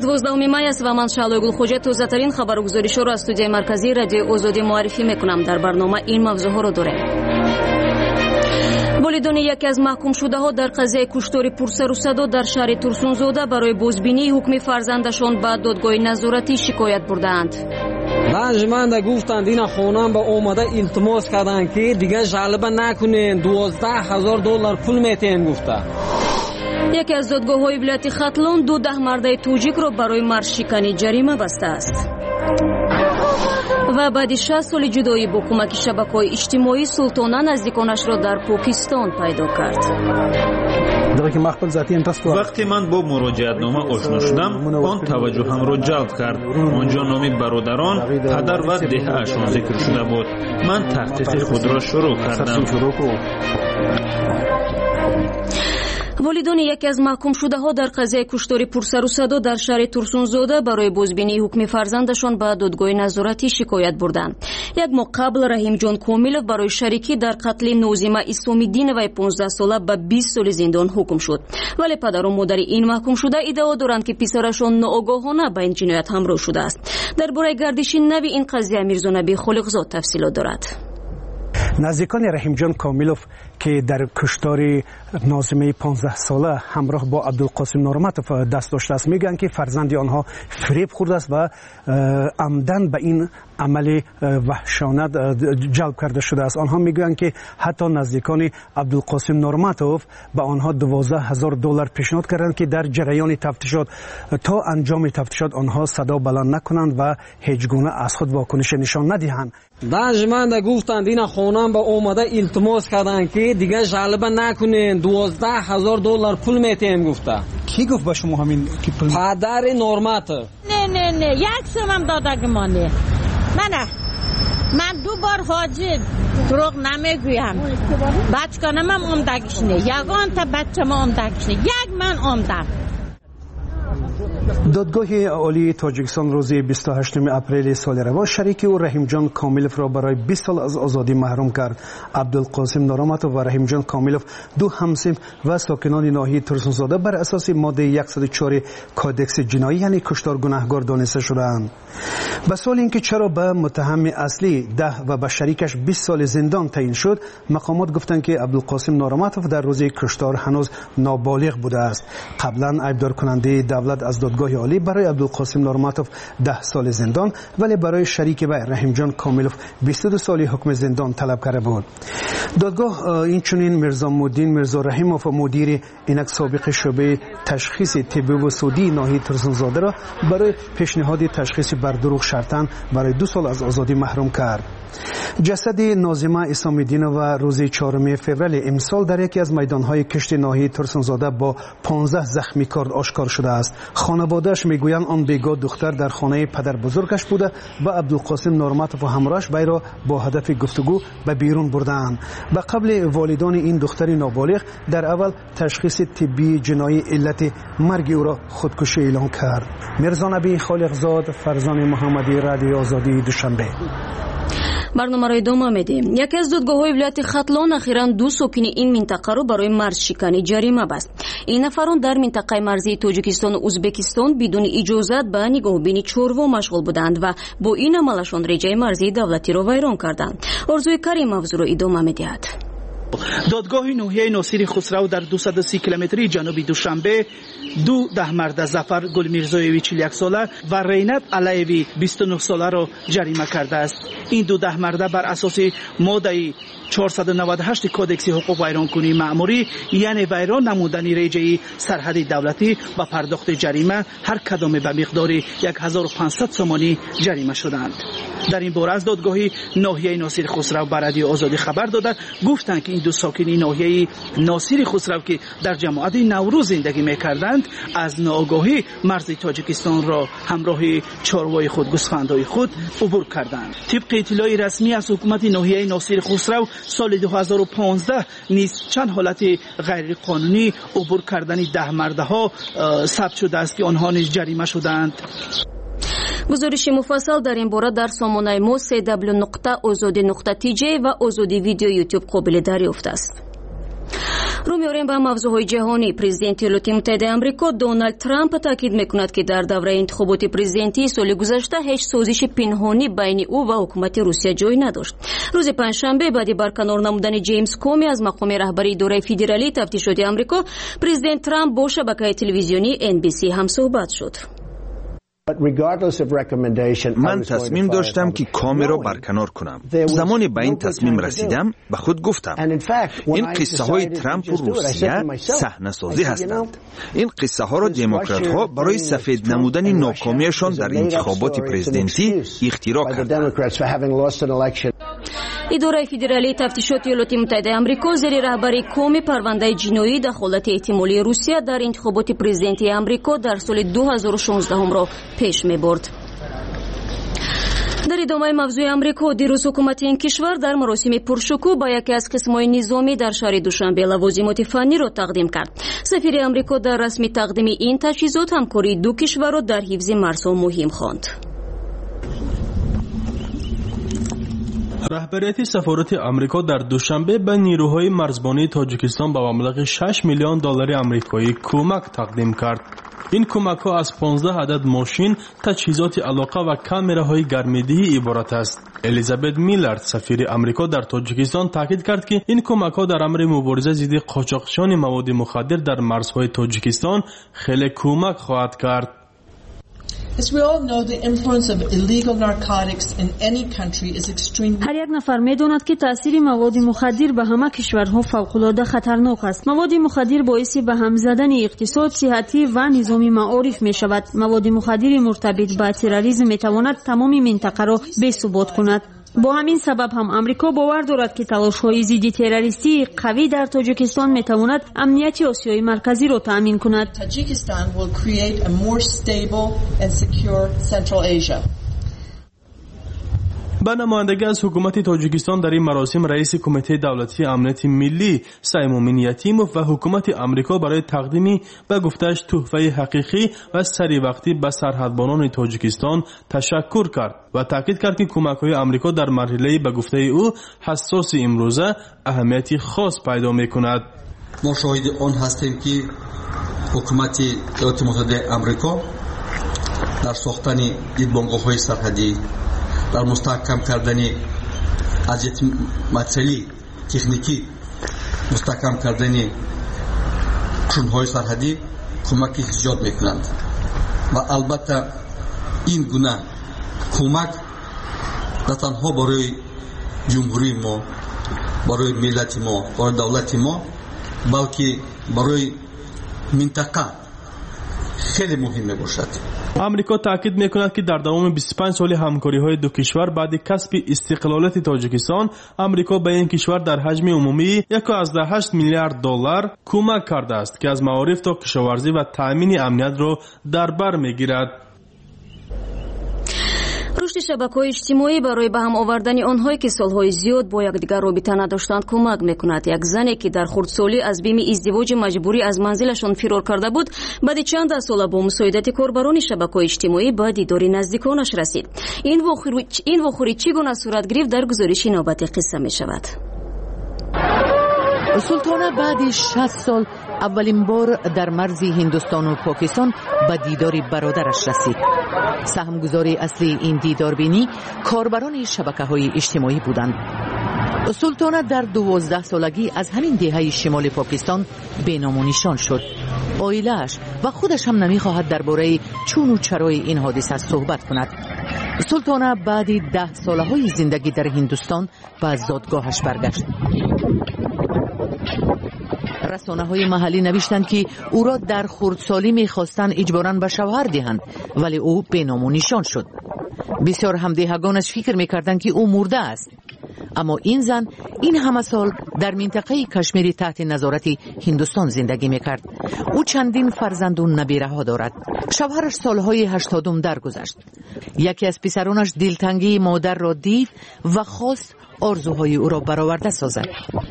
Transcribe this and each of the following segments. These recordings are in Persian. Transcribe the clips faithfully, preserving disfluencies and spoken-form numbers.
دوازدهم مای است و من شعله گلخوجه تازه‌ترین خبرگزاری‌ها را از استودیوی مرکزی رادیو آزادی معرفی می‌کنم. در برنامه این موضوع‌ها را داریم. ولیدان یکی از محکوم شده‌ها در قضیه کشتار پرسر و صدا در شهر ترسونزاده برای بازبینی حکم فرزندشان به دادگاه نظارتی شکایت بردند. رنجمند گفتند این خانم به اومده التماس کردند که دیگه جلبه نکنین، دوازده هزار دلار پول میتین گفته. یکی از دادگاه‌های ولایت ختلان دو ده مرد توجیک را برای مرشکانی جریمه بسته است. و بعد شصت سال جدایی با کمک شبکه‌های اجتماعی سلطانه نزدیکانش را در پاکستان پیدا کرد. وقتی من با مراجعتنامه آشنا شدم، آن توجهم را جلب کرد. آنجا نام برادران، پدر و دهه‌شان ذکر شده بود. من تحقیق خود را شروع کردم. والدان یکی از محکوم شده‌ها در قضیه کشتار پرسر و صدا در شهر ترسونزاده برای بازبینی حکم فرزندشان به دادگاه نظارتی شکایت بردند. یک ماه قبل رحیم جان کاملов برای شریکی در قتل نوزیمه اسلامی‌دینова پانزده ساله به بیست سال زندان حکم شد. ولی پدر و مادر این محکوم شده ادعا دارند که پسرشان ناآگاهانه به این جنایت همراه شده است. درباره گردش نو این قضیه میرزا نبی خالقزاد تفصیلات دارد. نزدیکان رحیم جان کاملов که در کشتار ناظمه پانزده ساله همراه با عبدالقاسم نورمتوف دست داشته است میگن که فرزند آنها فریب خورده است و عمدن به این عمل وحشانه جلب کرده شده است. آنها میگویند که حتی نزدیکان عبدالقاسم نورمتوف به آنها دوازده هزار دلار پیشنهاد کردند که در جریان تفتیشات تا انجام تفتیشات آنها صدا بلند نکنند و هیچ گونه از خود واکنش نشان ندهند. دانشمند گفتند این خانم به اومده التماس کردند که دیگه جلبه نکنین، دوازده هزار دلار پول میتین گفته. کی گفت به شما همین که پول؟ پدر نورمتوف. نه نه نه یک سوم دادگمانه. من من دو بار حاجی دروغ نمیگویم. بچگانم هم عمدگیش نه. یگان تا بچه‌م عمدگیش نه. یک من عمدم. دادگاه عالی تاجیکستان روز بیست و هشتم اپریل سال روان شریک او رحیم جان کاملов را برای بیست سال از آزادی محروم کرد. عبدالقاسم نورمتوف و رحیم جان کاملov دو همسن و ساکنان ناحیه ترسونزاده بر اساس ماده صد و چهار کادکس جنایی یعنی کشتار گناهکار دانسته شدند. به سوال اینکه چرا به متهم اصلی ده و به شریکش بیست سال زندان تعیین شد، مقامات گفتند که عبدالقاسم نورمتوف در روز کشتار هنوز نابالغ بوده است. قبلا ایبدار کننده دولت از دادگاه عالی برای عبدالقاسم نورمتوف ده سال زندان ولی برای شریک و رحیم جان کاملov بیست و دو سال حکم زندان طلب کرده بود. دادگاه این چنین میرزا مودین میرزا رحیموف مدیر اینک سابق شعبه تشخیص طبی و سودی ناحیه ترسونزاده را برای پیشنهاد تشخیص بر دروغ شرطاً برای دو سال از آزادی محروم کرد. جسد ناظمه اسلامی‌دینова روز چهارم فوریه امسال در یکی از میدانهای کشت ناحیه ترسونزاده با پانزده زخمی کار آشکار شده است. خانواده‌اش میگویند آن بیگاه دختر در خانه پدر بزرگش بوده و عبدالقاسم نورمتوف و همراهش وی را با هدف گفتگو به بیرون بردند. به قبل والدان این دختر نابالغ در اول تشخیص طبی جنایی علت مرگ او را خودکشی اعلام کرد. میرزا نبی خالقزاد، فرزان محمدی، رادیو آزادی، دوشنبه. برنامه را ادامه میدیم. یکی از دادگاه‌های ولایت ختلان اخیراً دو ساکن این منطقه را برای مرزشکنی جریمه بست. این نفران در منطقه مرزی تاجیکستان و ازبکستان بدون اجازت به نگاهبینی چاروا مشغول بودند و با این عملشان رجای مرزی دولتی را ویران کردند. آرزوی کریم موضوع را ادامه میدهد. دادگاه ناحیه ناصر خسرو در دویست و سی کیلومتری جنوبی دوشنبه دو ده مرد ظفر گل میرزایوی چهل و یک ساله و رینت علیوی بیست و نه ساله را جریمه کرده است. این دو ده مرد بر اساس ماده چهارصد و نود و هشت کودکس حقوق ویرانکنی مأموری یعنی ویران نمودنی رجای سرحدی دولتی و پرداخت جریمه هر کدام به مقدار هزار و پانصد سومانی جریمه شدند. در این باره از دادگاه ناحیه ناصر خسرو بر رادیو آزادی خبر دادند گفتند که این دو ساکن ناحیه ناصر خسرو که در جماعت نوروز زندگی می‌کردند از ناآگاهی مرز تاجیکستان را همراه چاروای خود گوسفندهای خود عبور کردند. طبق اطلاع رسمی از حکومت ناحیه ناصر خسرو سال دو هزار و پانزده نیز چند حالت غیر قانونی عبور کردن ده مردها ثبت شده است که آنها نیز جریمه شدند. گزارش مفصل در این باره در سامانه ما سی دبلیو نقطه آزادی نقطه تی جی و آزادی ویدیو یوتیوب قابل دریافت است. رو می‌آوریم به موضوعهای جهانی. پرزیدنت ایالات متحده آمریکا دونالد ترامپ تاکید می‌کند که در دوره انتخابات پرزیدنتی سال گذشته هیچ سازش پنهانی بین او و حکومت روسیه جای نداشت. روز پنجشنبه بعد برکنار نمودن جیمز کومی از مقام رهبری اداره فدرالی تفتیشات آمریکا، پرزیدنت ترامپ با شبکه تلویزیونی ان بی سی هم صحبت شد. من تصمیم داشتم که کامی را برکنار کنم. زمانی به این تصمیم رسیدم به خود گفتم این قصه های ترامپ و روسیه صحنه سازی هستند. این قصه ها را دموکرات ها برای سفید نمودن ناکامیشان در انتخابات پرزیدنتی اختراع کردند. اداره فدرالی تفتیشات ایالات متحده آمریکا زیر رهبری کومی پرونده جنایی دخالت احتمالی روسیه در انتخابات پرزیدنتی آمریکا در سال دو هزار و شانزده هم را پیش می برد. در ادامه موضوع آمریکا، دیروز حکومت این کشور در مراسم پرشکوه با یکی از قسم‌های نظامی در شهر دوشنبه لوازمات فنی را تقدیم کرد. سفیر آمریکا در رسمی تقدیم این تجهیزات همکاری دو کشور را در حفظ مرزها مهم خواند. رهبریت سفارت آمریکا در دوشنبه به نیروهای مرزبانی تاجیکستان با مبلغ شش میلیون دلار آمریکایی کمک تقدیم کرد. این کمک ها از پانزده عدد ماشین، تجهیزات علاقه و کامراهای گرمایدهی عبارت است. الیزابت میلارد سفیر آمریکا در تاجیکستان تاکید کرد که این کمک ها در امر مبارزه ضد قاچاقچیان مواد مخدر در مرزهای تاجیکستان خیلی کمک خواهد کرد. As we all know, the influence of illegal narcotics in any country is extreme. هر یک نفر می‌داند که تأثیر مواد مخدر به همه کشورها فوق‌العاده خطرناک است. مواد مخدر باعث به هم زدن اقتصاد، صحتی و نظام معارف می‌شود. مواد مخدر مرتبط با تروریسم می‌تواند تمام منطقه را بی‌ثبات کند. با همین سبب هم آمریکا باور دارد که تلاش‌های ضد تروریستی قوی در تاجیکستان می‌تواند امنیت آسیای مرکزی را تأمین کند. Tajikistan will create a more stable and secure Central Asia. با نمایندگی از حکومت تاجیکستان در این مراسم رئیس کمیته دولتی امنیت ملی سیمومین یتیموف و حکومت آمریکا برای تقدیم به گفته‌اش تحفه حقیقی و سری وقتی به سرحدبانان تاجیکستان تشکر کرد و تاکید کرد که کمک‌های آمریکا در مرحله به گفته او حساس امروزه اهمیت خاص پیدا می‌کند. ما شاهد آن هستیم که حکومت ایالات متحده آمریکا در ساختن دیدبانگاه‌های سرحدی، در مستحکم کردن ازیت متریالی تکنیکی، مستحکم کردن قشون‌های سرحدی کمکی زیاد میکنند و البته این گونه کمک نه تنها برای جمهوری ما، برای ملت ما، برای دولت ما، بلکه برای منطقه خیلی مهمه باشد. آمریکا تاکید میکند که در دوام بیست و پنج سال همکاری های دو کشور بعد کسب استقلالیت تاجیکستان، آمریکا به این کشور در حجم عمومی یک و هشت میلیارد دلار کمک کرده است که از معارف تا کشاورزی و تامین امنیت را در بر میگیرد. رشد شبکه‌های اجتماعی برای به هم آوردن آنهایی که سالهای زیاد با یکدیگر رابطه نداشتند کمک میکند. یک زنی که در خردسالی از بیم ازدواج مجبوری از منزلشان فرار کرده بود، بعد چند سال با مساعدت کاربران شبکه‌های اجتماعی به دیدار نزدیکانش رسید. این واقعه این واقعه چگونه صورت گرفت در گزارش نوبت قصه می شود. سلطانه بعد شصت سال اولین بار در مرز هندوستان و پاکستان به دیدار برادرش رسید. سهمگزاری اصلی این دیداربینی کاربران شبکه‌های اجتماعی بودند. سلطانه در دوازده سالگی از همین دهه شمال پاکستان به نام و نشان شد. عائله‌اش و خودش هم نمی‌خواهد درباره چون و چرای این حادثه صحبت کند. سلطانه بعد ده سالهای زندگی در هندوستان به زادگاهش برگشت. رسانه‌های محلی نوشتند که او را در خردسالی می‌خواستند اجباراً به شوهر دهند، ولی او به نام و نشان شد. بسیار همدهگانش فکر می‌کردند که او مرده است. اما این زن این همه سال در منطقه کشمیر تحت نظارت هندوستان زندگی می‌کرد. او چندین فرزند و نبیره‌ها دارد. شوهرش سالهای هشتادم درگذشت. یکی از پسرانش دلتنگی مادر را دید و خواست آرزوهای او را برآورده سازد.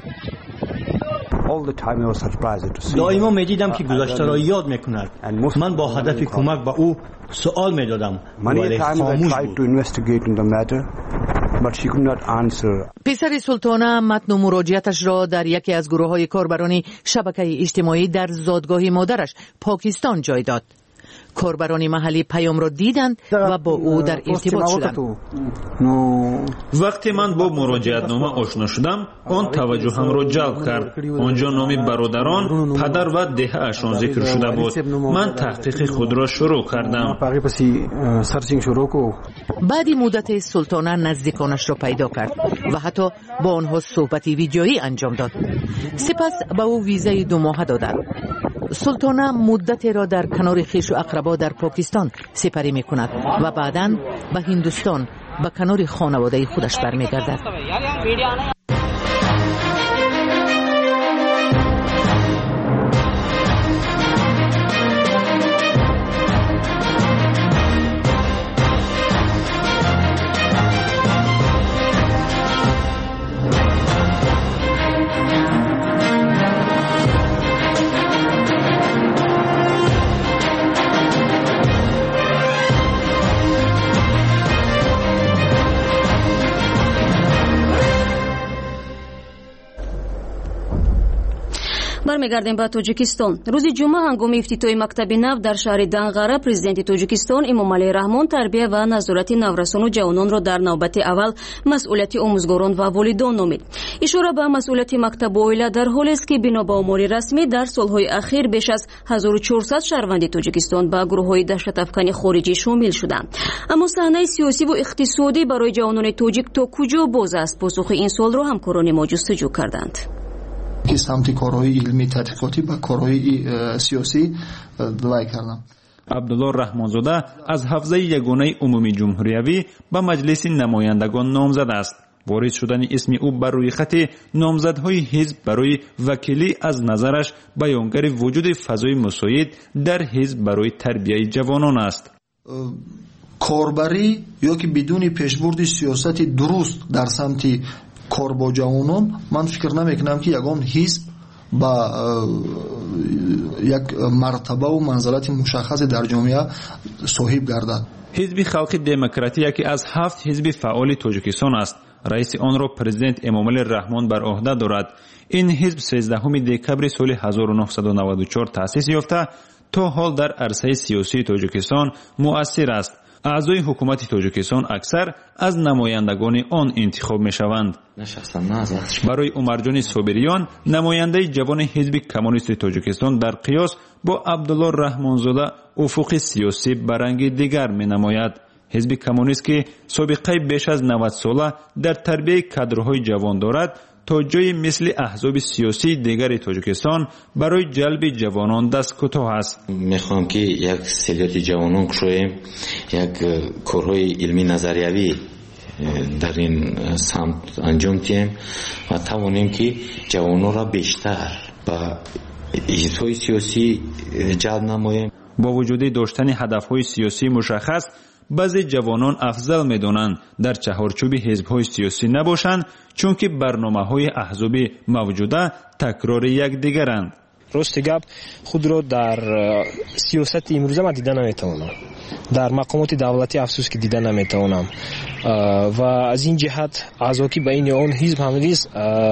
دائما می‌دیدم که گذشته را یاد می‌کند. من با هدف کمک به او سوال می‌دادم، ولی خاموش بود. پسر سلطانه متن مراجعتش را در یکی از گروه‌های کاربران شبکه اجتماعی در زادگاه مادرش پاکستان جای داد. کاربران محلی پیام را دیدند و با او در ارتباط شدند. وقتی من با مراجعتنامه آشنا شدم، آن توجهم را جلب کرد. آنجا نام برادران، پدر و دهه‌اشان ذکر شده بود. من تحقیق خود را شروع کردم. بعد مدت سلطانه نزدیکانش را پیدا کرد و حتی با آنها صحبت ویدیویی انجام داد. سپس به او ویزای دو ماهه دادند. سلطانه مدت را در کنار خویش و اقربا در پاکستان سپری می کند و بعداً به هندوستان به کنار خانواده خودش برمی گردد. برمیگردیم به تاجیکستان. روز جمعه هنگام افتتاح مکتب نو در شهر دنغره، پرزیدنت تاجیکستان امامعلی رحمان تربیه و نظارت نورسان و جوانان را در نوبت اول مسئولیت آموزگاران و والدان نامید. اشاره به مسئولیت مکتب و اویله در حالی است که بنا به آمار رسمی در سالهای اخیر بیش از هزار و چهارصد شهروند تاجیکستان به گروه‌های دهشت‌افکن خارجی شامل شدند. اما صحنه سیاسی و اقتصادی برای جوانان تاجیک تا کجا باز است؟ پاسخ این سوال را همکاران ما جستجو کردند. که سمت کارهای علمی تحقیقاتی و کارهای سیاسی دوای کردم. عبدالله رحمانزاده از حوزه یگانه عمومی جمهوریوی به مجلس نمایندگان نامزد است. وارد شدن اسم او بر روی خط نامزدهای حزب برای وکیلی از نظرش بیانگر وجود فضای مساعد در حزب برای تربیت جوانان است. کاربری یا که بدون پیشبرد سیاست درست در سمت کار با جوانان، من فکر نمیکنم که یگان حزب با یک مرتبه و منزلت مشخص در جامعه صاحب گردد. حزب خلق دموکراتی که از هفت حزب فعال تاجیکستان است. رئیس آن را پرزیدنت امامعلی رحمان بر عهده دارد. این حزب سیزدهم دکبر سال هزار و نهصد و نود و چهار تأسیس یافته تا حال در عرصه سیاسی تاجیکستان مؤثر است. اعضای حکومت تاجیکستان اکثر از نمایندگان آن انتخاب می شوند. برای عمرجان صابریان، نماینده جوان حزب کمونیست تاجیکستان در قیاس با عبدالله رحمانزاده افق سیاسی برنگ دیگر می نماید. حزب کمونیست که سابقه بیش از نود ساله در تربیت کادرهای جوان دارد، تا جای مثل احزاب سیاسی دیگر تاجیکستان برای جلب جوانان دست کوتاه است. میخوام که یک سلیت جوانان کشویم، یک کارهای علمی نظریوی در این سمت انجام دهیم و توانیم که جوانان را بیشتر به حزب‌های سیاسی جلب نماییم. با وجود داشتن هدف‌های سیاسی مشخص، بعضی جوانان افضل می‌دانند در چهارچوب حزب‌های سیاسی نباشند، چون که برنامه‌های احزاب موجوده تکرار یکدیگرند. راست گپ خود را در سیاست امروزه من دیده نمیتوانم، در مقامات دولتی افسوس که دیده نمیتوانم و از این جهت اعضایی بین آن حزب هم نیست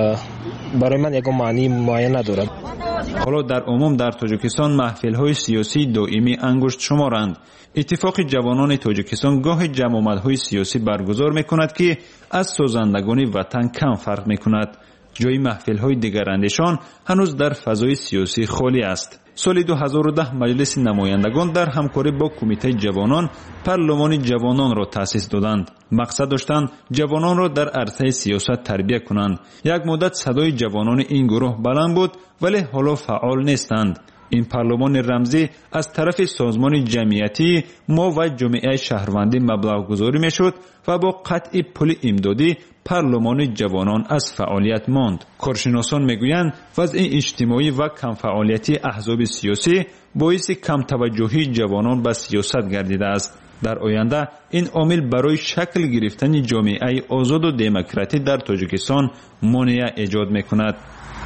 برای من یک معنی معین ندارد. حالا در عموم در تاجیکستان محفل‌های سیاسی دائمی انگشت شمارند. اتفاق جوانان تاجیکستان گاه جمع‌آمدهای سیاسی برگزار می‌کند که از سازندگان وطن کم فرق می‌کند. جای محفل‌های دیگراندیشان هنوز در فضای سیاسی خالی است. سال دو هزار و ده مجلس نمایندگان در همکاری با کمیته جوانان پارلمان جوانان را تأسیس دادند. مقصد داشتند جوانان را در عرصه سیاست تربیت کنند. یک مدت صدای جوانان این گروه بلند بود، ولی حالا فعال نیستند. این پارلمان رمزی از طرف سازمان جمعیتی ما و جامعه شهروندی مبلغ گذاری می شد و با قطع پول امدادی پارلمان جوانان از فعالیت ماند. کارشناسان میگویند وضع اجتماعی و کم فعالیتی احزاب سیاسی باعث کم توجهی جوانان به سیاست گردیده است. در آینده این عامل برای شکل گرفتن جامعه آزاد و دموکراتی در تاجیکستان مانع ایجاد میکند.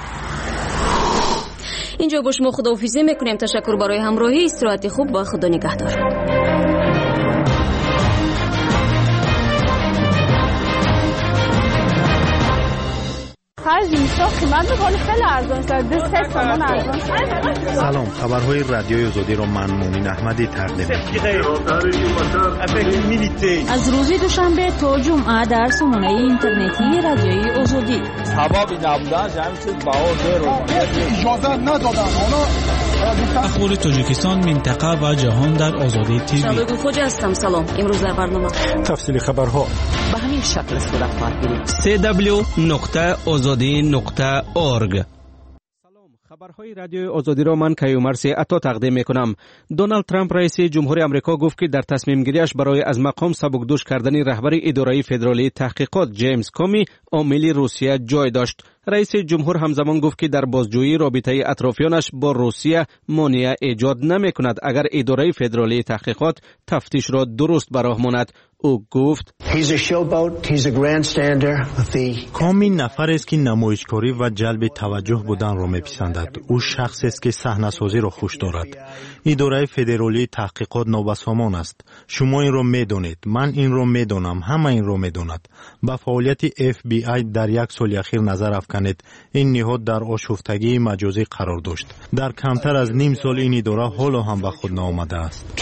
اینجا با شما خداحافظی میکنیم. تشکر برای همراهی. استراحت خوب. با خدا نگهدار. خرج میشه قیمت میکنه خیلی ارزان شد دو سه تومن ارزان. سلام، خبرهای رادیوی آزادی را من مومن احمدی تقدیم می‌کنم. از روز دوشنبه تا جمعه در سامانه اینترنتی رادیوی آزادی. سبب نبودن همین چیز باور اجازه ندادن. اخبار تاجیکستان، منطقه و جهان در آزادی تیوی. شبگو خوجه هستم. سلام. امروز در برنامه تفصیل خبرها به همین شکل صورت خواهد گرفت. سی دبلیو نقطه آزادی نقطه اورگ. خبرهای رادیو آزادی را من کیومرسی عطا تقدیم میکنم. دونالد ترامپ رئیس جمهوری آمریکا گفت که در تصمیم گیریش برای از مقام سبکدوش کردن رهبر اداره فدرالی تحقیقات جیمز کامی عامل روسیه جای داشت. رئیس جمهور همزمان گفت که در بازجویی رابطه اطرافیانش با روسیه مانع ایجاد نمی کند اگر اداره فدرالی تحقیقات تفتیش را درست به راه ماند. او گفت کامی نفر است که نمایشکاری و جلب توجه بودن را میپسندد. او شخص است که صحنه‌سازی را خوش دارد. اداره فدرالی تحقیقات نابسامان است. شما این را میدانید، من این را میدانم، همه این را میداند. با فعالیت اف بی آی در یک سال اخیر نظر افکنید. این نهاد در آشفتگی مجازی قرار داشت. در کمتر از نیم سال این اداره حالا هم به خود ناآمده است.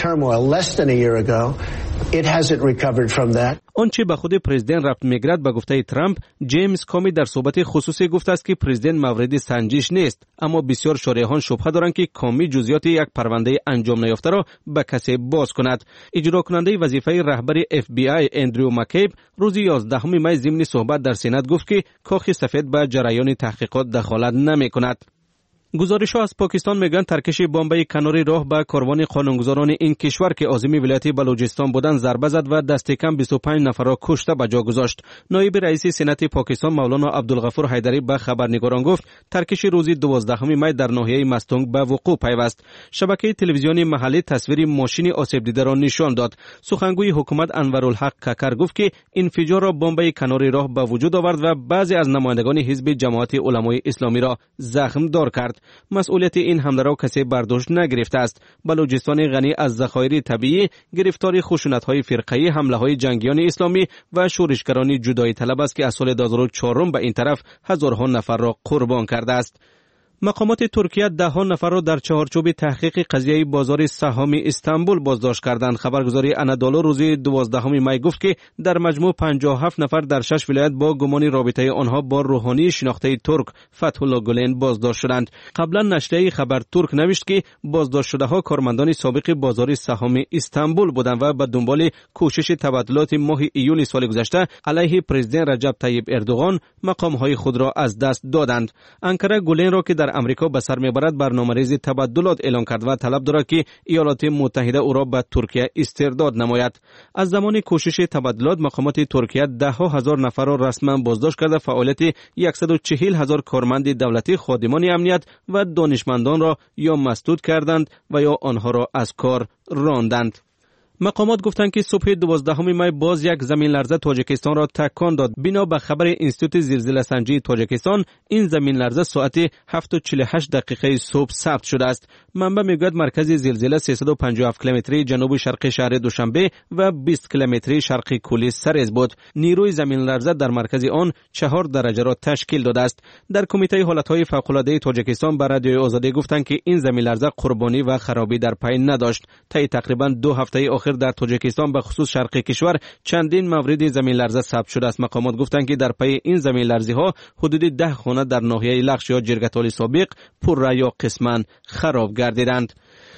آنچه به خود پرزیدنت ربط میگیرد به گفته ترامپ، جیمز کامی در صحبت خصوصی گفته است که پرزیدنت مورد سنجش نیست، اما بسیار شارحان شبهه دارند که کامی جزئیات یک پرونده انجام نیافته را به کسی باز کند. اجرا کننده وظیفه رهبر اف بی آی اندریو مکیب روز یازدهم می ضمن صحبت در سنات گفت که کاخ سفید به جریان تحقیقات دخالت نمی کند. گزارش‌ها از پاکستان میگن ترکش بمب کنار راه به کاروان قانونگذاران این کشور که عازم ولایت بلوچستان بودند ضربه زد و دست کم بیست و پنج نفر را کشته به جا گذاشت. نایب رئیس سنات پاکستان مولانا عبدالغفور حیدری به خبرنگاران گفت ترکش روز دوازدهم می در ناحیه مستونگ به وقوع پیوست. شبکه تلویزیونی محلی تصویر ماشین آسیب دیده را نشان داد. سخنگوی حکومت انورالحق ککر گفت که انفجار را بمب کنار راه به وجود آورد و بعضی از نمایندگان حزب جماعت علمای اسلامی را زخم دار کرد. مسئولیت این حمله را کسی برداشت نگرفته است. بلوچستان غنی از ذخایر طبیعی گرفتار خشونت‌های فرقه‌ای، حمله‌های جنگیان اسلامی و شورشگران جدایی طلب است که از سال دو هزار و چهار به این طرف هزارها نفر را قربان کرده است. مقامات ترکیه ده ها نفر را در چهارچوب تحقیق قضیه بازار سهام استانبول بازداشت کردند. خبرگزاری انادولو روز دوازدهم می گفت که در مجموع پنجاه و هفت نفر در شش ولایت با گمان رابطه آنها با روحانی شناخته ترک فتح الله گلن بازداشت شدند. قبلا نشریه خبر ترک نوشت که بازداشت شده ها کارمندان سابق بازار سهام استانبول بودند و به دنبال کوشش تبادلات ماه ایول سال گذشته علیه پرزیدنت رجب طیب اردوغان مقام های خود را از دست دادند. انکره گلن را که در امریکا به سر میبرد برنامه‌ریزی تبادلات اعلان کرد و طلب دارد که ایالات متحده او را به ترکیه استرداد نماید. از زمان کوشش تبادلات مقامات ترکیه ده ها هزار نفر را رسما بازداشت کرده، فعالیت صد و چهل هزار کارمند دولتی، خادمان امنیت و دانشمندان را یا مسدود کردند و یا آنها را از کار راندند. مقامات گفتند که صبح دوازدهم می باز یک زمین لرزه تاجیکستان را تکان داد. بنا به خبر انستیتوت زلزله سنجی تاجیکستان این زمین لرزه ساعت هفت و چهل و هشت دقیقه صبح ثبت شده است. منبع میگوید مرکز زلزله سیصد و پنجاه و هفت کیلومتری جنوب شرقی شهر دوشنبه و بیست کیلومتری شرقی کولی سرز بود. نیروی زمین لرزه در مرکز آن چهار درجه را تشکیل داده است. در کمیته حالتهای فوق‌العاده تاجیکستان به رادیوی آزادی گفتند که این زمین لرزه قربانی و خرابی در پی نداشت. طی تقریبا دو هفته آخر در تاجیکستان به خصوص شرق کشور چندین مورد زمین لرزه ثبت شده است. مقامات گفتند که در پی این زمین لرزه ها حدود ده خانه در ناحیه لخش یا جرگتال سابق پرره یا قسما خراب گردیدند.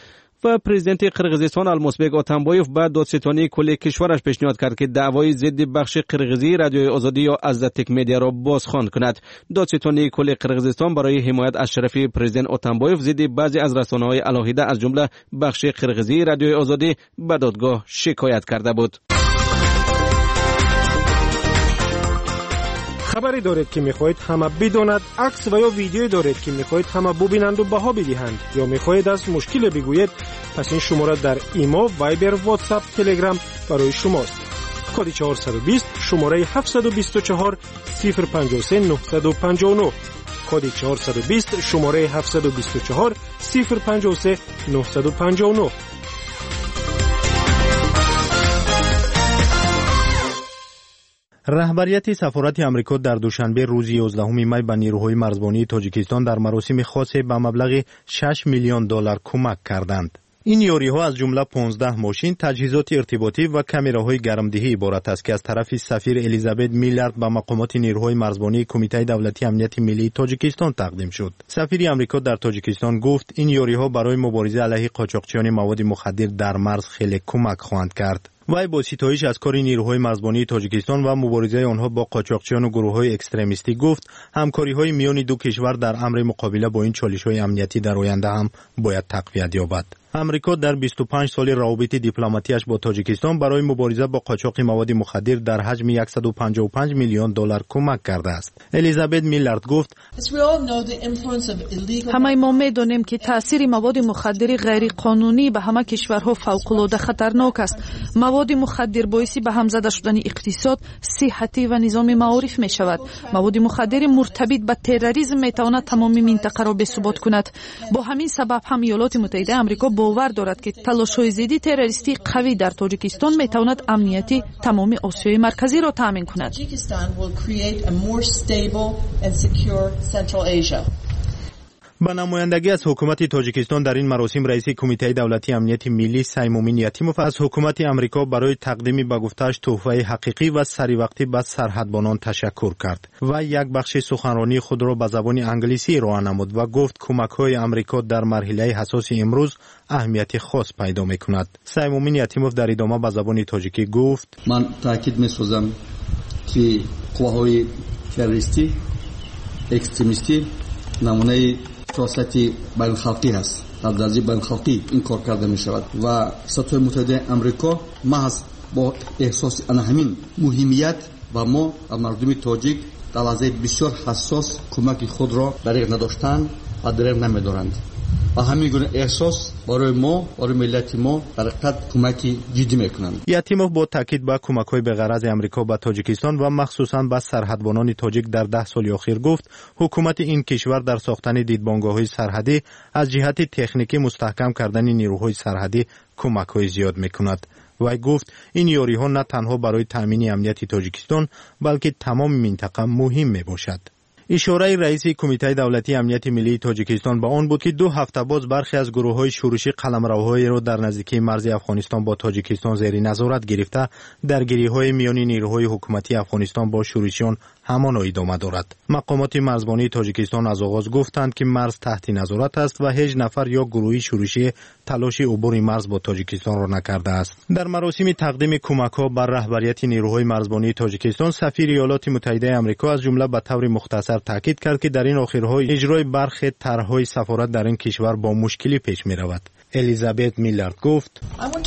و پرزیدنت قرقیزستان المازبک اتمبایوف به دادستانی کل کشورش پیشنهاد کرد که دعوای ضد بخش قرقیزی رادیوی آزادی یا ازتک مدیا را بازخوان کند. دادستانی کل قرقیزستان برای حمایت از شرف پرزیدنت اتمبایوف ضد بعضی از رسانه‌های علاهیده از جمله بخش قرقیزی رادیوی آزادی به دادگاه شکایت کرده بود. خبری دارید که میخواهید همه بداند، عکس و یا ویدیویی دارید که میخواهید همه ببینند و بها بدهند، یا میخواهید از مشکل بگویید، پس این شماره در ایمو، وایبر، واتساپ، تلگرام برای شماست. کد چهارصد و بیست شماره هفتصد و بیست و چهار صفر پنجاه و سه نهصد و پنجاه و نه. کد چهارصد و بیست شماره هفتصد و بیست و چهار صفر پنجاه و سه نهصد و پنجاه و نه. رهبریت سفارت آمریکا در دوشنبه روز یازدهم می به نیروهای مرزبانی تاجیکستان در مراسم خاصی به مبلغ شش میلیون دلار کمک کردند. این یاری‌ها از جمله پانزده ماشین، تجهیزات ارتباطی و کامراهای گرمدهی عبارت است که از طرف سفیر الیزابت میلارد به مقامات نیروهای مرزبانی کمیته دولتی امنیت ملی تاجیکستان تقدیم شد. سفیر آمریکا در تاجیکستان گفت این یاری‌ها برای مبارزه علیه قاچاقچیان مواد مخدر در مرز خیلی کمک خواهند کرد. وی با ستایش از کار نیروهای مرزبانی تاجیکستان و مبارزه آنها با قاچاقچیان و گروه‌های اکستریمیستی گفت همکاری‌های میان دو کشور در امر مقابله با این چالش‌های امنیتی در آینده هم باید تقویت یابد. امریکا در بیست و پنج سال روابط دیپلماتیش با تاجیکستان برای مبارزه با قاچاق مواد مخدر در حجم صد و پنجاه و پنج میلیون دلار کمک کرده است. الیزابت میلارد گفت همه ما می‌دانیم که تأثیر مواد مخدر غیر قانونی به همه کشورها فوق‌العاده خطرناک است. مواد مخدر باعث به هم زده شدن اقتصاد، صحتی و نظام معارف می شود. مواد مخدر مرتبط به تروریسم می تواند تمام منطقه را بی‌ثبات کند. با همین سبب هم ایالات متحده آمریکا باور دارد که تلاش‌های ضد تروریستی قوی در تاجیکستان می تواند امنیتی تمام آسیای مرکزی را تامین کند. با نمایندگی از حکومت تاجیکستان در این مراسم رئیس کمیته دولتی امنیت ملی سیمومین یتیموف از حکومت آمریکا برای تقدیم به گفته‌اش تحفه حقیقی و سریوقتی به سرحدبانان تشکر کرد و یک بخش سخنرانی خود را به زبان انگلیسی ارائه نمود و گفت کمک‌های آمریکا در مرحله حساس امروز اهمیت خاص پیدا می‌کند. سیمومین یتیموف در ادامه به زبان تاجیکی گفت: من تاکید می‌سازم که قواهای تروریستی اکستریمیستی نمونه سیاستی بین‌الخلقی است. در درجه بین‌الخلقی این کار کرده می شود و ستای متحده آمریکا محض با احساس آن همین مهمیت و ما مردم تاجیک در لحظه بسیار حساس کمک خود را دریغ نداشتند و دریغ نمی‌دارند و همین گونه احساس برای ما برای ملت ما در حقیقت کمکی جدی میکنند. یتیموف با تاکید به کمک‌های به غرض آمریکا به تاجیکستان و مخصوصاً به سرحدبانان تاجیک در ده سال اخیر گفت حکومت این کشور در ساختن دیدبانگاه‌های سرحدی از جهت تکنیکی مستحکم کردن نیروهای سرحدی کمک‌های زیاد میکند. وی گفت این یاری‌ها نه تنها برای تامین امنیت تاجیکستان بلکه تمام منطقه مهم میباشد. اشاره رئیس کمیته دولتی امنیت ملی تاجیکستان به آن بود که دو هفته باز برخی از گروه‌های شورشی قلمروهای را در نزدیکی مرز افغانستان با تاجیکستان زیر نظارت گرفته درگیری‌های میان نیروهای حکومتی افغانستان با شورشیان همان ادامه دارد. مقامات مرزبانی تاجیکستان از آغاز گفتند که مرز تحت نظارت است و هیچ نفر یا گروهی شورشی تلاش عبور مرز با تاجیکستان را نکرده است. در مراسم تقدیم کمک‌ها بر رهبریت نیروهای مرزبانی تاجیکستان سفیر ایالات متحده آمریکا از جمله به طور مختصر تاکید کرد که در این آخرها اجرای برخی طرح‌های سفارت در این کشور با مشکلی پیش می‌رود. الیزابت میلارد گفت: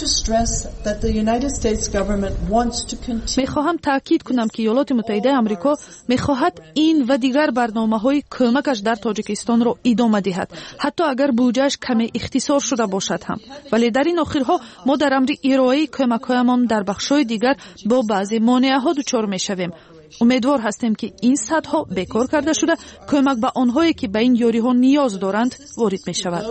می‌خواهم تاکید کنم که ایالات متحده آمریکا می‌خواهد این و دیگر برنامه‌های کمکش در تاجیکستان را ادامه دهد، حتی اگر بودجه‌اش کمی اختصار شده باشد هم. ولی در این آخرها ما در امر ارائه کمک‌هایمان در بخش‌های دیگر با بعضی مانعه‌ها دچار می‌شویم. امیدوار هستیم که این سدها بکار کرده شده کمک به آنهایی که به این یاری‌ها نیاز دارند وارد می شود.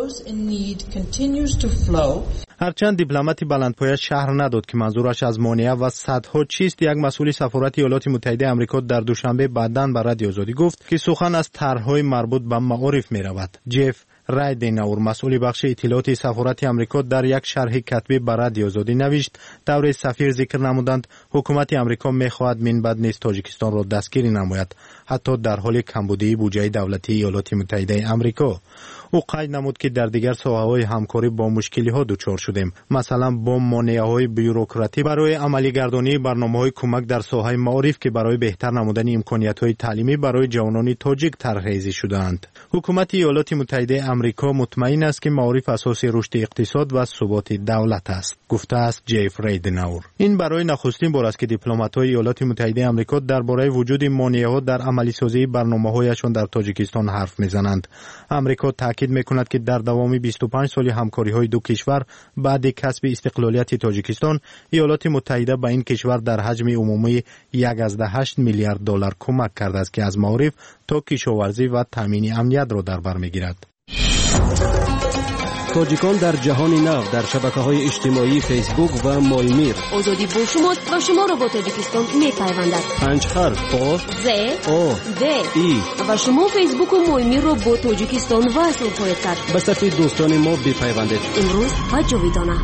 هرچند دیپلماتی بلندپایه شرح نداد که منظورش از مانعه و سدها چیست، یک مسئول سفارت ایالات متحده آمریکا در دوشنبه بعداً به رادیو آزادی گفت که سخن از طرح‌های مربوط به معارف می رود. جف رایدناور مسئول بخش اطلاعات سفارت آمریکا در یک شرح کتبی به رادیو آزادی نوشت دوره سفیر ذکر نمودند حکومت آمریکا می‌خواهد من بعد نیز تاجیکستان را دستگیری نماید حتی در حال کمبودی بودجه دولتی ایالات متحده آمریکا. او قید نمود که در دیگر ساحه‌های همکاری با مشکل‌ها دچار شدیم، مثلا با مانع‌های بیوروکراتی برای عملی‌گردانی برنامه‌های کمک در ساحه معارف که برای بهتر نمودن امکانیت‌های تعلیمی برای جوانان تاجیک طرح‌ریزی شده‌اند. حکومت ایالات متحده آمریکا مطمئن است که معارف اساس رشد اقتصاد و ثبات دولت است، گفته است جف رایدناور. این برای نخستین بار است که دیپلمات‌های ایالات متحده آمریکا درباره وجود مانع‌ها در عملی‌سازی برنامه‌هایشان در تاجیکستان حرف می‌زنند. آمریکا تاکید می‌کند که در دوام بیست و پنج سال همکاری‌های دو کشور بعد کسب استقلالیت تاجیکستان، ایالات متحده به این کشور در حجم عمومی یک ازده هشت میلیارد دلار کمک کرده است که از معارف تا کشاورزی و تامین امنیت را در بر می‌گیرد. تاجیکان در جهان نو در شبکه‌های اجتماعی فیسبوک و مایمیر. آزادی با شماست و شما را با تاجیکستان می‌پیوندد. پنج حرف آ ز آ د ای و شما فیسبوک و مایمیر را با تاجیکستان وصل خواهید کرد. به صفحه دوستان ما بپیوندید. امروز و جاویدانه.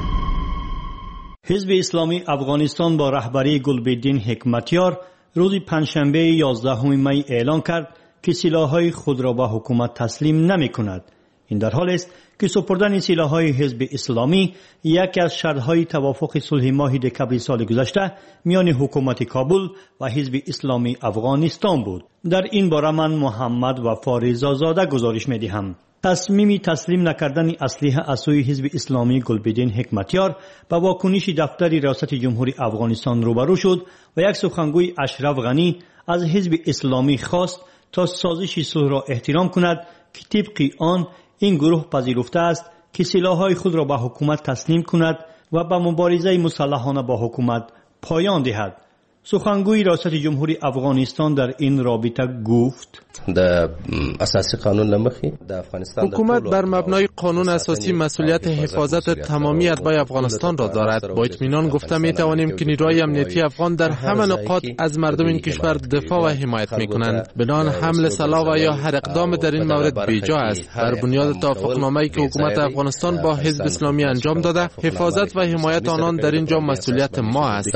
حزب اسلامی افغانستان با رهبری گلبدین حکمتیار روز پنجشنبه یازدهم می اعلان کرد که سلاح‌های خود را به حکومت تسلیم نمی‌کند. این در حالی است که سپردن سلاح‌های حزب اسلامی یکی از شرط‌های توافق صلح ماه دکمبر سال گذشته میان حکومت کابل و حزب اسلامی افغانستان بود. در این باره من محمد وفا رضازاده گزارش می‌دهم. تصمیم تسلیم نکردن اسلحه از سوی حزب اسلامی گلبدین حکمتیار به واکنش دفتر ریاست جمهوری افغانستان روبرو شد و یک سخنگوی اشرف غنی از حزب اسلامی خواست تا سازش صلح را احترام کند که طبق آن این گروه پذیرفته است که سلاح‌های خود را به حکومت تسلیم کند و به مبارزه مسلحانه با حکومت پایان دهد. سخنگوی ریاست جمهوری افغانستان در این رابطه گفت: در اساسی قانون لمخی در افغانستان حکومت بر مبنای قانون اساسی مسئولیت حفاظت تمامی اتباع افغانستان را دارد. با اطمینان گفته می توانیم که نیروهای امنیتی افغان در همه نقاط از مردم این کشور دفاع و حمایت می کنند. بدان حمل سلاح و یا هر اقدام در این مورد بیجا است. بر بنیاد توافقنامه‌ای که حکومت افغانستان با حزب اسلامی انجام داده، حفاظت و حمایت آنان در اینجا مسئولیت ما است.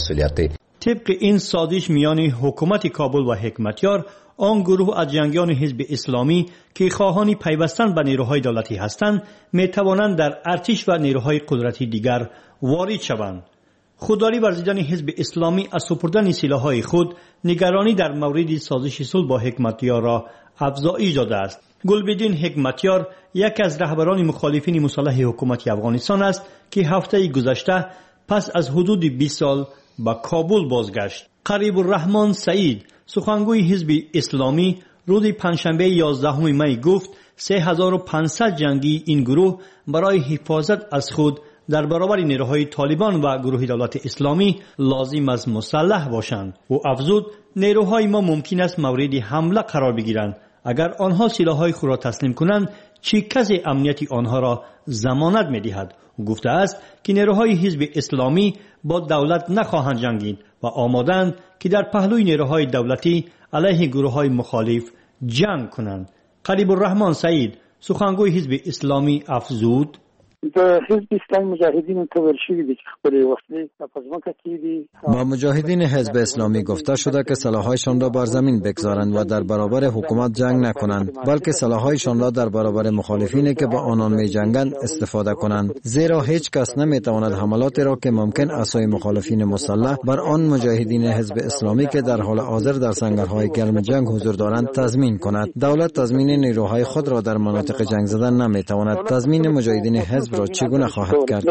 طبق این سازش میان حکومت کابل و حکمتیار، آن گروه از جنگیان حزب اسلامی که خواهان پیوستن به نیروهای دولتی هستند می توانند در ارتش و نیروهای قدرتی دیگر وارد شوند. خودداری ورزیدن حزب اسلامی از سپردن سلاح‌های خود نگرانی در مورد سازش صلح با حکمتیار را افزایش داده است. گلبدین حکمتیار یکی از رهبران مخالفین مسلح حکومت افغانستان است که هفته گذشته پس از حدود بیست سال به کابل بازگشت. قریب الرحمن سعید، سخنگوی حزب اسلامی، روز پنجشنبه یازدهم می گفت سه هزار و پانصد جنگی این گروه برای حفاظت از خود در برابر نیروهای طالبان و گروه دولت اسلامی لازم از مسلح باشند. او افزود نیروهای ما ممکن است مورد حمله قرار بگیرند. اگر آنها سلاح‌های خود را تسلیم کنند، چه کسی امنیت آنها را ضمانت می‌دهد؟ او گفته است که نیروهای حزب اسلامی با دولت نخواهند جنگید و آمادند که در پهلوی نیروهای دولتی علیه گروه‌های مخالف جنگ کنند. قریب الرحمن سعید، سخنگوی حزب اسلامی، افزود: د حزب اسلامي مجاهدینو ته ورشي دي چې خپل وسلې په ځمکه کې دي. با مجاهدین حزب اسلامی گفته شده که سلاح‌هایشان را بر زمین بگذارند و در برابر حکومت جنگ نکنند، بلکه سلاح‌هایشان را در برابر مخالفینی که با آنان می‌جنگند استفاده کنند، زیرا هیچ کس نمی‌تواند حملاتی را که ممکن است سوی مخالفین مسلح بر آن مجاهدین حزب اسلامی که در حال حاضر در سنگرهای گرم جنگ حضور دارند تضمین کند. دولت تضمین نیروهای خود را در مناطق جنگ زده نمی‌تواند. تضمین مجاهدین حزب را چگونه خواهد کرد؟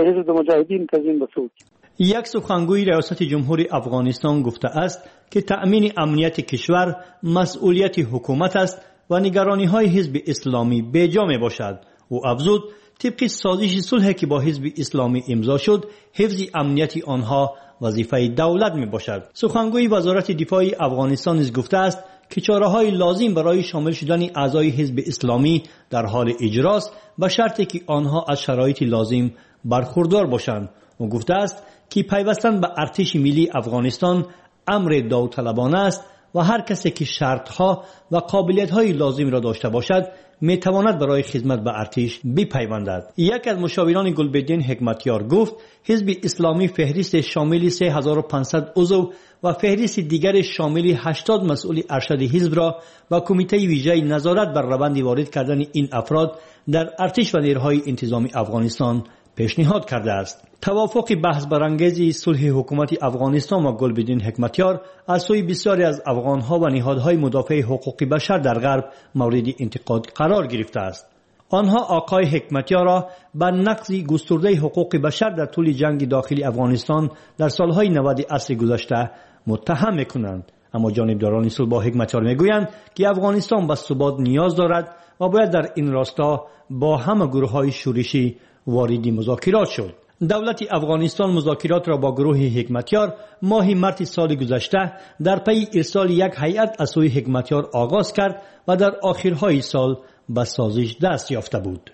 یک سخنگوی ریاست جمهوری افغانستان گفته است که تأمین امنیت کشور مسئولیت حکومت است و نگرانی‌های حزب اسلامی بیجا می باشد. او افزود طبق سازش صلح که با حزب اسلامی امضا شد، حفظ امنیت آنها وظیفه دولت می باشد. سخنگوی وزارت دفاع افغانستان نیز گفته است که چاره‌های لازم برای شامل شدن اعضای حزب اسلامی در حال اجراست، به شرطی که آنها از شرایط لازم برخوردار باشند. او گفته است که پیوستن به ارتش ملی افغانستان امر داوطلبانه است و هر کسی که شرطها و قابلیت‌های لازم را داشته باشد میتواند برای خدمت به ارتش بپیوندد. یک از مشاوران گلبدین حکمتیار گفت حزب اسلامی فهرست شامل سه هزار و پانصد عضو و فهرست دیگر شامل هشتاد مسئول ارشد حزب را با کمیته ویژه نظارت بر روند وارد کردن این افراد در ارتش و نیروهای انتظامی افغانستان پیشنهاد کرده است. توافق بحث برانگیز صلح حکومت افغانستان و گلبدین حکمتیار از سوی بسیاری از افغانها و نهادهای مدافع حقوق بشر در غرب مورد انتقاد قرار گرفته است. آنها آقای حکمتیار را به نقض گسترده حقوق بشر در طول جنگ داخلی افغانستان در سالهای نود عصر گذشته متهم می‌کنند. اما جانبداران صلح با حکمتیار میگویند که افغانستان به ثبات نیاز دارد و باید در این راستا با همه گروه‌های شورشی وارد مذاکرات شد. دولت افغانستان مذاکرات را با گروه حکمتیار ماه مارس سال گذشته در پی ارسال یک هیئت از سوی حکمتیار آغاز کرد و در آخرهای سال به سازش دست یافته بود.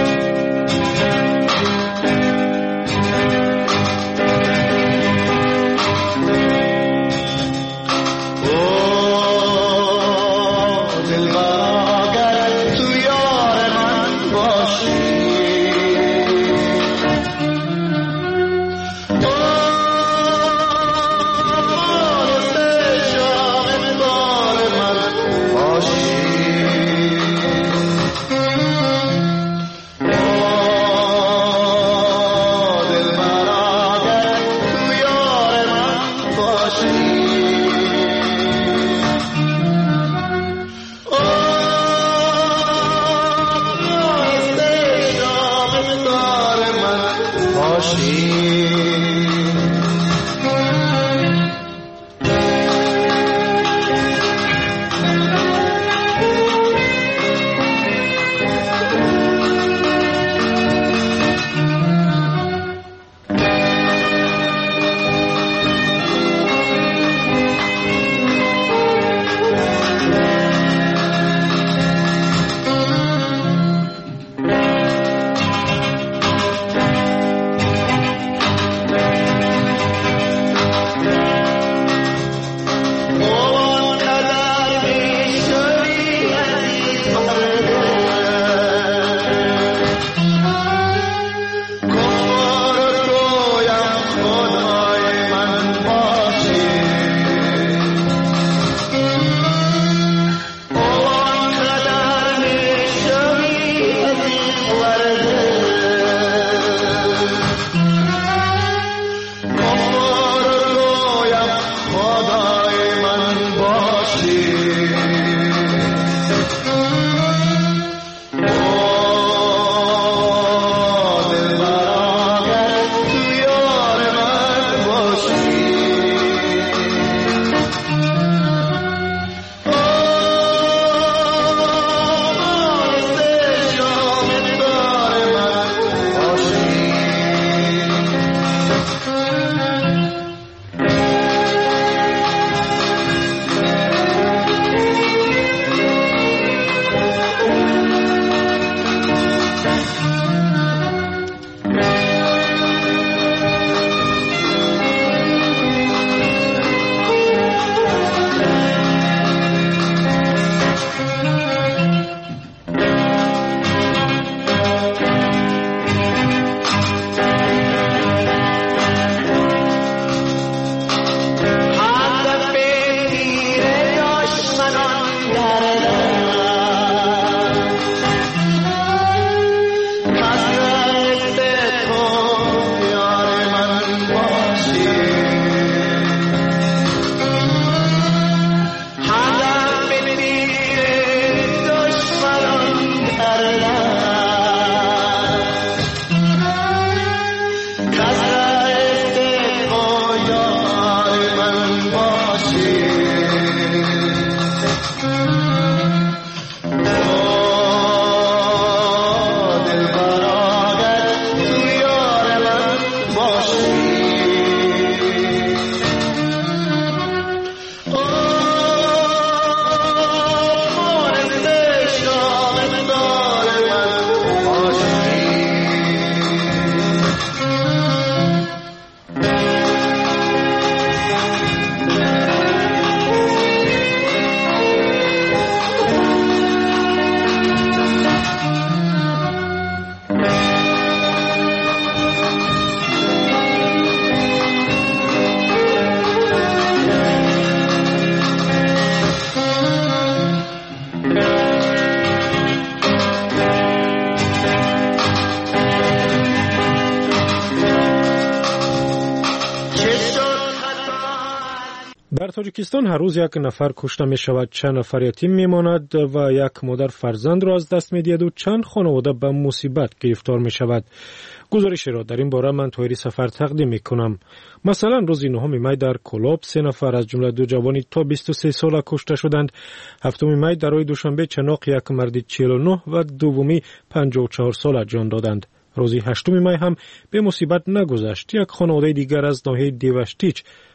در تاجیکستان هر روز یک نفر کشته می شود، چند نفر یتیم می ماند و یک مادر فرزند را از دست می دهد و چند خانواده به مصیبت گرفتار می شود. گزارش را در این باره من طاهری سفر تقدیم می کنم. مثلا روز نهم می در کلاب سه نفر از جمله دو جوانی تا بیست و سه ساله کشته شدند. هفتم می در روز دوشنبه چناق یک مرد چهل و نه و دومی پنجاه و چهار ساله جان دادند. روز هشتم می هم به مصیبت نگذشت. یک خانواده دیگر از ناحیه دیوشتیچ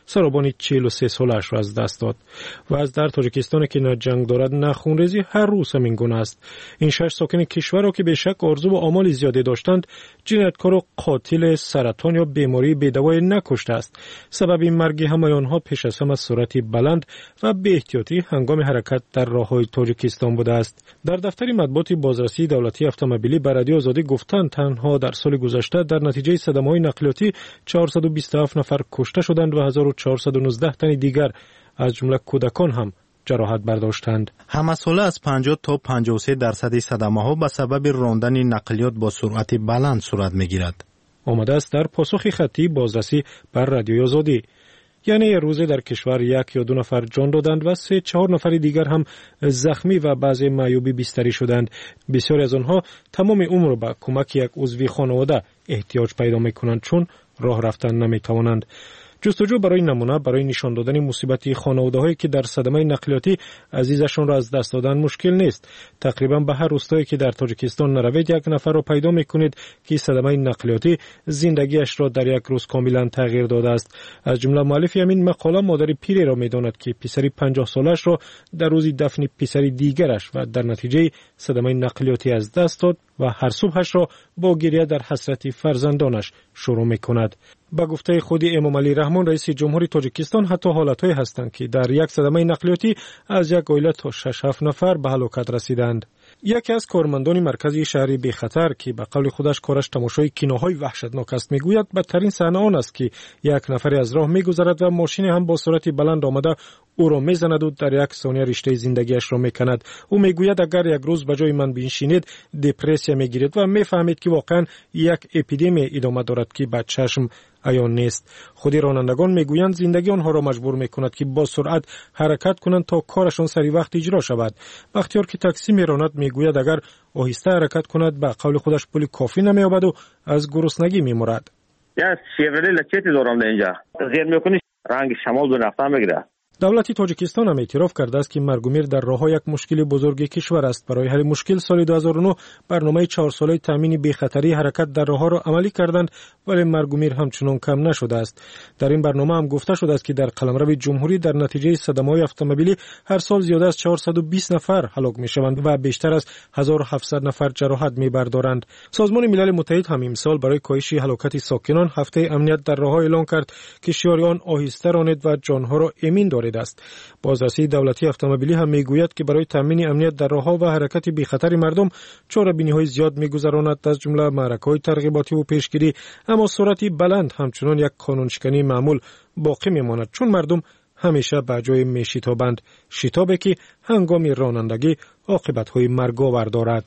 سرابان چهل و سه سالش را از دست داد و از در تاجیکستان که نه جنگ دارد نه خونریزی هر روز همین گونه است. این شش ساکن کشور را که به شک آرزو و آمال زیاده داشتند جنایتکار و قاتل سرطان یا بیماری بی‌دوای نکشته است. سبب این مرگ همه آنها پیش از همه سرعت بلند و بی احتیاطی هنگام حرکت در راههای تاجیکستان بوده است. در دفتر مطبوعات بازرسی دولتی اتومبیلی به رادیو آزادی گفتند تنها در سال گذشته در نتیجه صدمه‌های نقلیاتی چهارصد و بیست و هفت نفر کشته شدند و هزار و چهارصد و نوزده تن دیگر از جمله کودکان هم جراحت برداشتند. همساله از پنجاه تا پنجاه و سه درصد صدمه‌ها به سبب راندن نقلیات با سرعت بلند صورت می‌گیرد. آمده است در پاسخ خطی بازرسی بر رادیوی آزادی. یعنی یه روزه در کشور یک یا دو نفر جان دادند و سه چهار نفر دیگر هم زخمی و بعضی معیوبی بستری شدند. بسیاری از آنها تمام عمر به کمک یک عضو خانواده احتیاج پیدا می‌کنند چون راه رفتن نمی‌توانند. جستجو برای نمونه برای نشان دادن مصیبت خانواده‌هایی که در صدمه نقلیاتی عزیزشان را از دست دادن مشکل نیست. تقریبا به هر روستایی که در تاجیکستان نروید یک نفر را پیدا می‌کنید که صدمه نقلیاتی زندگیش را در یک روز کاملا تغییر داده است. از جمله مؤلف همین مقاله مادر پیری را می‌داند که پسری پنجاه سالش را در روز دفن پسری دیگرش و در نتیجه صدمه نقلیاتی از دست داد و هر صبحش را با گریه در حسرت فرزندانش شروع می‌کند. با گفته خود امام علی رحمان رئیس جمهوری تاجیکستان حتی حالت‌هایی هستند که در یک صدمه نقلیاتی از یک عائله تا شش هفت نفر به هلاکت رسیدند. یکی از کارمندان مرکزی شهری بی خطر که به قول خودش کارش تماشای کینه‌های وحشتناک است میگوید بدترین صحنه آن است که یک نفر از راه میگذرد و ماشین هم با سرعت بلند آمده او را میزند و در یک ثانیه رشته زندگیش را میکند. او میگوید اگر یک روز به جای من بنشینید دپرسیا میگیرید و میفهمید که واقعا یک اپیدمی ادامه دارد که به چشم عیان نیست. خود رانندگان میگویند زندگی آنها را مجبور میکند که با سرعت حرکت کنند تا کارشان سری وقت اجرا شود. بختیار که تاکسی میراند میگوید اگر آهسته حرکت کند به قول خودش پول کافی نمییابد و از گرسنگی میمرد. یا شیورلی لچتی دارم اینجا زیر میکنی رنگ شمال دو نفته میگیره. دولت تاجیکستان هم اعتراف کرده است که مرگ و میر در راه‌ها یک مشکل بزرگ کشور است. برای حل مشکل سال دو هزار و نه برنامه چهار ساله تامین بی‌خطری حرکت در راه‌ها را عملی کردند ولی مرگ و میر همچنان کم نشده است. در این برنامه هم گفته شده است که در قلمرو جمهوری در نتیجه صدمه‌های اتومبیلی هر سال زیاده از چهارصد و بیست نفر هلاک می‌شوند و بیشتر از هزار و هفتصد نفر جراحت می‌بردارند. سازمان ملل متحد هم امسال برای کاهش هلاکت ساکنان هفته امنیت در راه‌ها اعلام کرد که شیار آن آهسته رانید و جان‌ها را امین دارید است. بازرسی دولتی اتومبیلی هم میگوید که برای تامین امنیت در راه‌ها و حرکت بی خطر مردم چاره‌بینی‌های زیاد می‌گذراند از جمله معرکه‌های ترغیباتی و پیشگیری، اما سرعت بلند همچنان یک قانونشکنی معمول باقی میماند چون مردم همیشه به جای میشتابند، شتابی که هنگام رانندگی عاقبت‌های مرگاور دارد.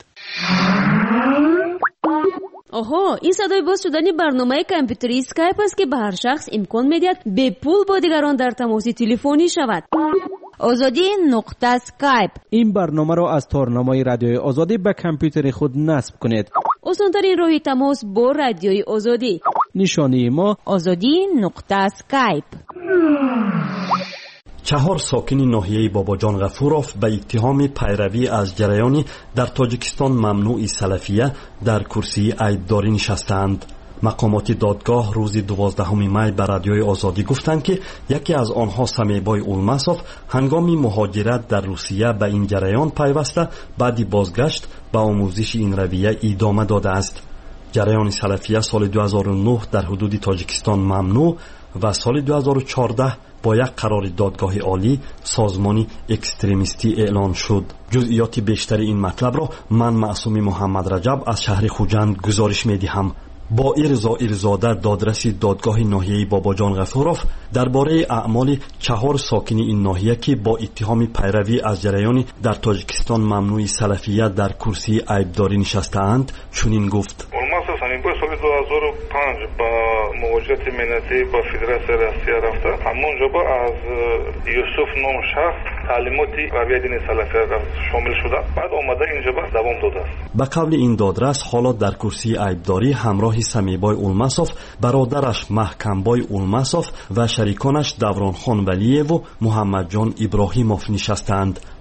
آها، این صدای باز شدن برنامه کامپیوتری اسکایپ است که به هر شخص امکان می‌دهد به پول با دیگران در تماس تلفنی شود. آزادی نقطه اسکایپ. این برنامه را از تارنامه رادیوی آزادی به کامپیوتر خود نصب کنید. آسان‌ترین راه تماس با رادیوی آزادی. نشانی ما آزادی نقطه اسکایپ. چهار ساکن ناحیه باباجان غفوروف به اتهام پیروی از جریانی در تاجیکستان ممنوع سلفیه در کرسی عیبداری نشستند. مقامات دادگاه روز دوازدهم می به رادیوی آزادی گفتند که یکی از آنها سمیبای اولماسوف هنگام مهاجرت در روسیه به این جریان پیوسته بعد بازگشت به آموزش این رویه ادامه داده است. جریان سلفیه سال دو هزار و نه در حدود تاجیکستان ممنوع و سال دو هزار و چهارده با یک قرار دادگاه عالی سازمانی اکستریمیستی اعلان شد. جزئیات بیشتر این مطلب را من معصوم محمد رجب از شهر خوجند گزارش می‌دهم. با ارزا ارزاده دادرس دادگاه ناحیه باباجان غفوروف درباره اعمال چهار ساکن این ناحیه که با اتهام پیروی از جریان در تاجیکستان ممنوع سلفیه در کرسی عیبداری نشسته‌اند چنین گفت: سال دو هزار و پنج با مواجهت منطقی با فدراسیون روسیه رفته. همونجا با از یوسف نام شخص تعلیماتی رویه دین سلفیه شامل شده. بعد آمده اینجا با دوام داده است. به قول این دادرس حالا در کرسی عیبداری همراه سمیبای اولماسوف، برادرش محکمبای اولماسوف و شریکانش دوران خان ولیه و محمد جان ابراهیموف نشستند.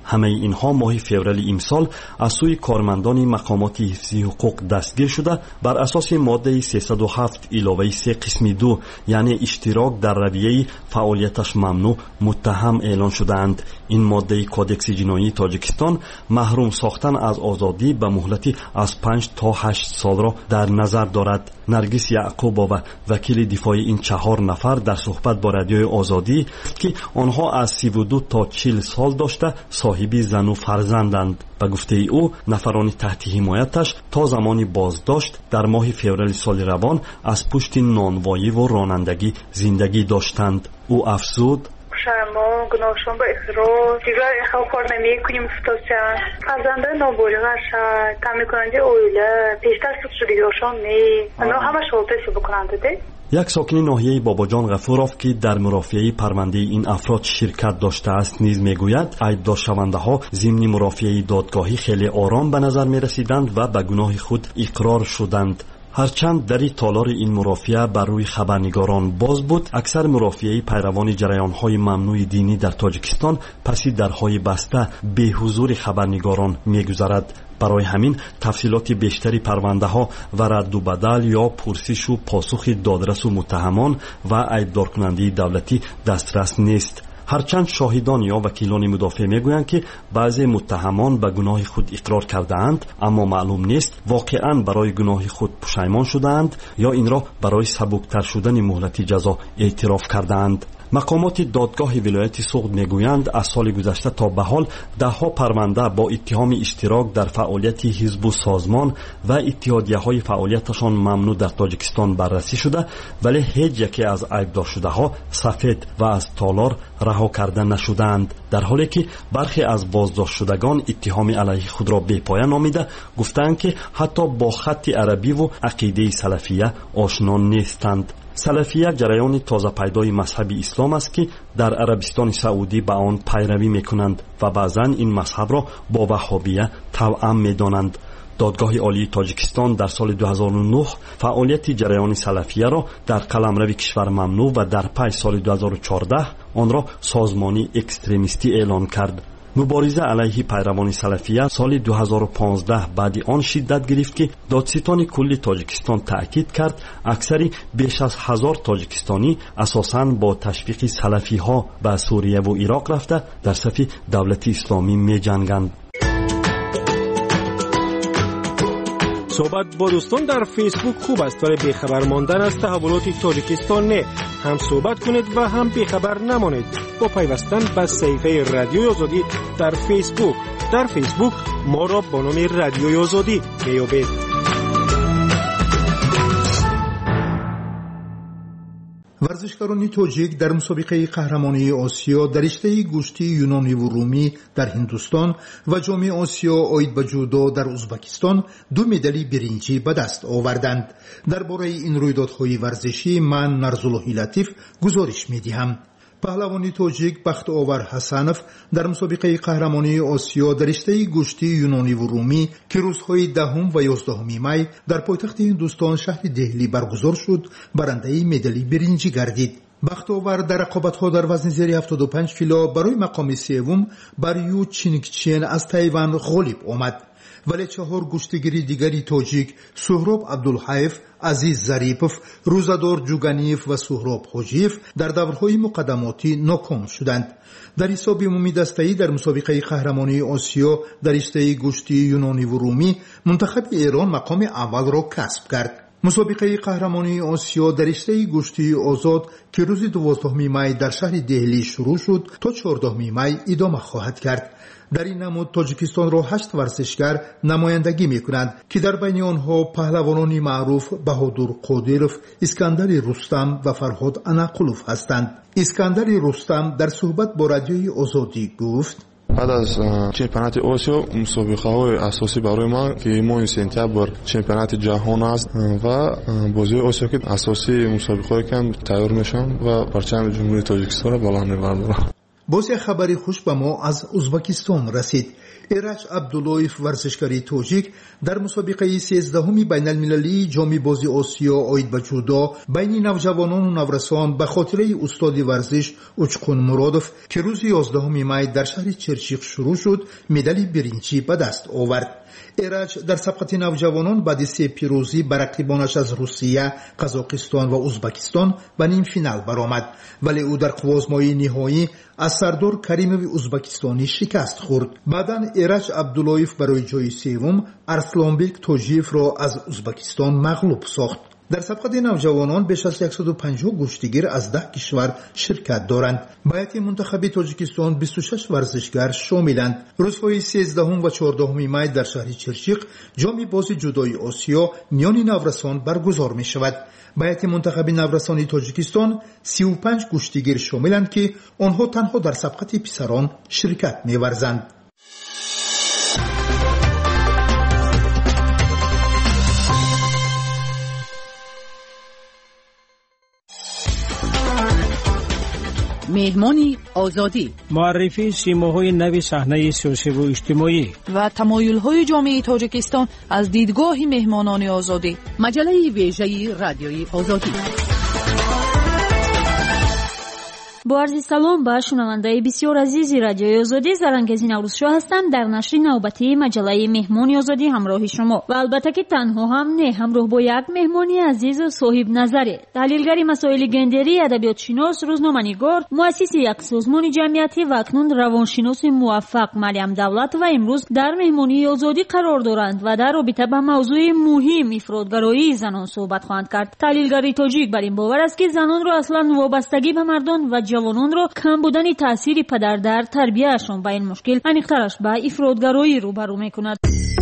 همه اینها ماه فوریه امسال از سوی کارمندان مقامات حفظی حقوق دستگیر شده بر اساس ماده سیصد و هفت علاوه سه قسم دو یعنی اشتراک در رویه فعالیتش ممنوع متهم اعلان شدند. این ماده کودکس جنایی تاجیکستان محروم ساختن از آزادی به مهلتی از پنج تا هشت سال را در نظر دارد. نرگس یعقوبова وکیل دفاع این چهار نفر در صحبت با رادیوی آزادی که آنها از سی و دو تا چهل سال داشته صاحب زن و فرزندند. به گفته او نفران تحت حمایتش تا زمانی بازداشت در ماه فوریه سال روان از پشت نانوایی و رانندگی زندگی داشتند. او افزود شما گناهشون به اقرار دیگر اخواه کار نمی کنیم افتاد جان فرزنده نابالغش تامین کننده اویله پیشتر سود شدگیشان نی اونا همه شغلتشو بکننده ده. یک ساکن ناحیه باباجان غفوروف که در مرافعه پرونده این افراد شرکت داشته است نیز میگوید عیبدار شونده ها ضمن مرافعه دادگاهی خیلی آرام به نظر می رسیدند و به گناه خود اقرار شدند. هرچند دری تالار این مرافعه بر روی خبرنگاران باز بود، اکثر مرافعه پیروان جریان‌های ممنوع دینی در تاجیکستان پس درهای بسته به حضور خبرنگاران می‌گذرد. برای همین تفصیلات بیشتری پرونده ها و رد و بدل یا پرسش و پاسخ دادرس و متهمان و عیبدار کننده دولتی دسترس نیست. هرچند شاهدان یا وکیلان مدافع میگویند که بعضی متهمان به گناه خود اقرار کرده‌اند، اما معلوم نیست واقعاً برای گناه خود پشیمان شده‌اند یا این را برای سبکتر شدن مهلت جزا اعتراف کرده‌اند. مقامات دادگاه ولایت سوغد میگویند از سال گذشته تا به حال ده ها پرونده با اتهام اشتراک در فعالیت حزب و سازمان و اتحادیه های فعالیتشان ممنوع در تاجیکستان بررسی شده، ولی هیچ یکی از عیبدار شده ها سفید و از تالار رها کرده نشدند، در حالی که برخی از بازداشت شدگان اتهام علیه خود را بی‌پایه نامیده گفتند که حتی با خط عربی و عقیده سلفیه آشنا نیستند. سلفیه جریان تازه پیدای مذهب اسلام است که در عربستان سعودی به آن پیروی میکنند و بعضا این مذهب را با وهابیه توأم میدانند. دادگاه عالی تاجیکستان در سال دو هزار و نه فعالیت جریان سلفیه را در قلمرو کشور ممنوع و در پی سال دو هزار و چهارده آن را سازمانی اکستریمیستی اعلان کرد. مبارزه علیه پیروان سلفیه سال دو هزار و پانزده بعد آن شدت گرفت که دادستان کلی تاجیکستان تأکید کرد اکثری بیش از هزار تاجیکستانی اساساً با تشویق سلفی ها به سوریه و عراق رفته در صف دولت اسلامی می جنگند. صحبت با دوستان در فیسبوک خوب است، ولی بیخبر ماندن از تحولات تاجیکستان نه. هم صحبت کنید و هم بیخبر نمانید با پیوستن به صفحه رادیوی آزادی در فیسبوک. در فیسبوک ما را با نام رادیوی آزادی میابید. ورزشکاران تاجیک در مسابقه قهرمانی آسیا در رشته گوشتی یونانی و رومی در هندوستان و جام آسیا عاید به جودو در ازبکستان دو مدال برنجی به دست آوردند. درباره این رویدادهای ورزشی من نرزالله لطیف گزارش می‌دهم. پهلوانی تاجیک بخت آور حسنف در مسابقه قهرمانی آسیا در رشته گوشتی یونانی و رومی که روزهای دهم و یازدهم می در پایتخت هندوستان شهر دهلی برگزار شد برنده مدال برنجی گردید. بخت آور در رقابت‌ها در وزن زیر هفتاد و پنج کیلو برای مقام سوم بر یو چینگچین از تایوان غالب آمد. ولی چهار گوشتگیری دیگری تاجیک سهراب عبدالحیف، عزیز ظریفов، روزادار جوگانیف و سهراب حاجیف در دورهای مقدماتی ناکام شدند. در حساب عمومی دسته‌ای در مسابقه قهرمانی آسیا در رشته گوشتی یونانی و رومی منتخب ایران مقام اول را کسب کرد. مسابقه قهرمانی آسیا در رشته گوشتی آزاد که روز دوازدهم می در شهر دهلی شروع شد تا چهاردهم می ادامه خواهد کرد. در این نمود تاجیکستان را هشت ورزشگر نمایندگی می‌کنند که در بین آنها پهلوانان معروف بهادر قادیروف، اسکندر رستم و فرهاد انقلوف هستند. اسکندر رستم در صحبت با رادیوی آزادی گفت: بعد از چمپیونات آسیا مسابقه های اساسی برای ما که ماه سپتامبر چمپیونات جهان است و بازی آسیا که اساسی مسابقه کم تیار میشم و پرچم جمهوری تاجیکستان را بالا میبرم. باز یک خبری خوش به ما از ازبکستان رسید. ایرج عبداللهیف ورزشکاری توجیک در مسابقه سیزدهمی بین المللی جام بازی آسیا آید به جودو بین نوجوانان و نورسان به خاطره استاد ورزش اوچقون مرادوف که روز یازدهم می در شهر چرچیق شروع شد مدال برنجی به دست آورد. ایرج در سبقت نوجوانان بعد سه پیروزی بر رقیبانش از روسیه، قزاقستان و ازبکستان به نیم فینال برآمد، ولی او در قوازمایی نهایی از سردار کریموی ازبکستانی شکست خورد. بعداً ایرج عبداللهیف برای جای سوم ارسلانبek توجیف را از ازبکستان مغلوب ساخت. در سبقت نوجوانان بیش از صد و پنجاه گشتیگیر از ده کشور شرکت دارند. به هیئت منتخب تاجیکستان بیست و شش ورزشگر شاملند. روزهای سیزدهم و چهاردهم می در شهر چرچیق جام بازی جودوی آسیا میان نورسان برگزار می شود. به هیئت منتخب نورسان تاجیکستان سی و پنج گشتیگیر شاملند که آنها تنها در سبقت پسران شرکت می ورزند. مهمانی آزادی، معرفی سیماهای نوی صحنه سیاسی و اجتماعی و تمایل‌های جامعه تاجیکستان از دیدگاه مهمانان آزادی. مجله ویژه رادیوی آزادی. با عرض سلام به شنونده بسیار عزیزی رادیوی آزادی، زرنگزی نوروزشاه هستم در نشر نوبتی مجله مهمانی آزادی همراه شما و البته که تنها هم نه، همراه با یک مهمانی عزیز و صاحب نظره، تحلیلگر مسائل گندری، ادبیات شناس، روزنامه‌نگار، مؤسس یک سازمان جمعیتی و اکنون روانشناس موفق مریم دولت و امروز در مهمانی آزادی قرار دارند و در رابطه با موضوع مهم افراطگرایی زنان صحبت خواهند کرد. تحلیلگر تاجیک بر این باور است که زنان را اصلا وابستگی به مردان و جوانان را کم بودن تأثیر پدر در تربیتشان به این مشکل انیقترش به افراطگرایی روبرو می‌کند.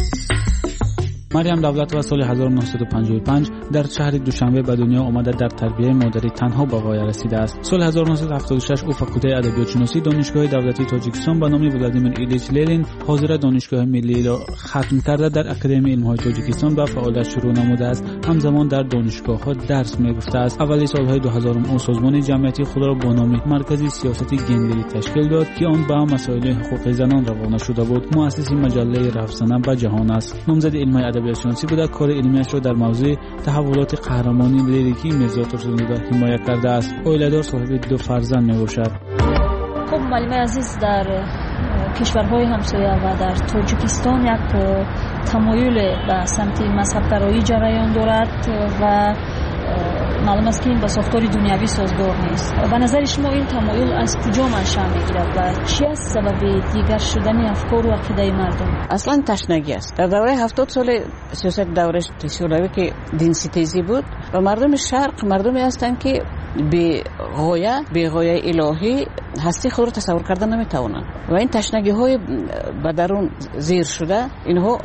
مریم دولت و سال هزار و نهصد و پنجاه و پنج در شهر دوشنبه به دنیا آمده در تربیت مادری تنها به غایه رسیده است. سال هزار و نهصد و هفتاد و شش او فاکولته ادبیات شناسی دانشگاه دولتی تاجیکستان به نام ولادیمیر ایلیچ لنین حاضر دانشگاه ملی را ختم کرده در اکادمی علم‌های تاجیکستان به فعالیت شروع نموده است. همزمان در دانشگاه‌ها درس می‌گفته است. اولی سال‌های دو هزار او سازمان جمعیتی خود را با نام مرکز سیاست گندری تشکیل داد که آن به مسائل حقوق زنان روانه شده بود. مؤسس مجله رفسنه به جهان است. نامزد علم ادبیات شناسی بوده. کار علمیش را در موضوع تحولات قهرمانی لیریکی میرزا ترسن‌زاده حمایت کرده است. اویله‌دار صاحب دو فرزند میباشد. خب معلم عزیز، در کشورهای همسایه و در تاجیکستان یک تمایل به سمت مذهب‌گرایی جریان دارد و معلوم است که این با ساختار دنیوی سازگار نیست. به نظر شما این تمایل از کجا منشأ میگیرد و چی است سبب دیگر شدن افکار و عقیده مردم؟ اصلا تشنگی است. در دوره هفتاد سال سیاست دوره شوروی که دین ستیزی بود و مردم شرق مردمی هستند که به غایه به غایه الهی هستی خود را تصور کردن نمیتوانند و این تشنگی های به درون زیر شده اینها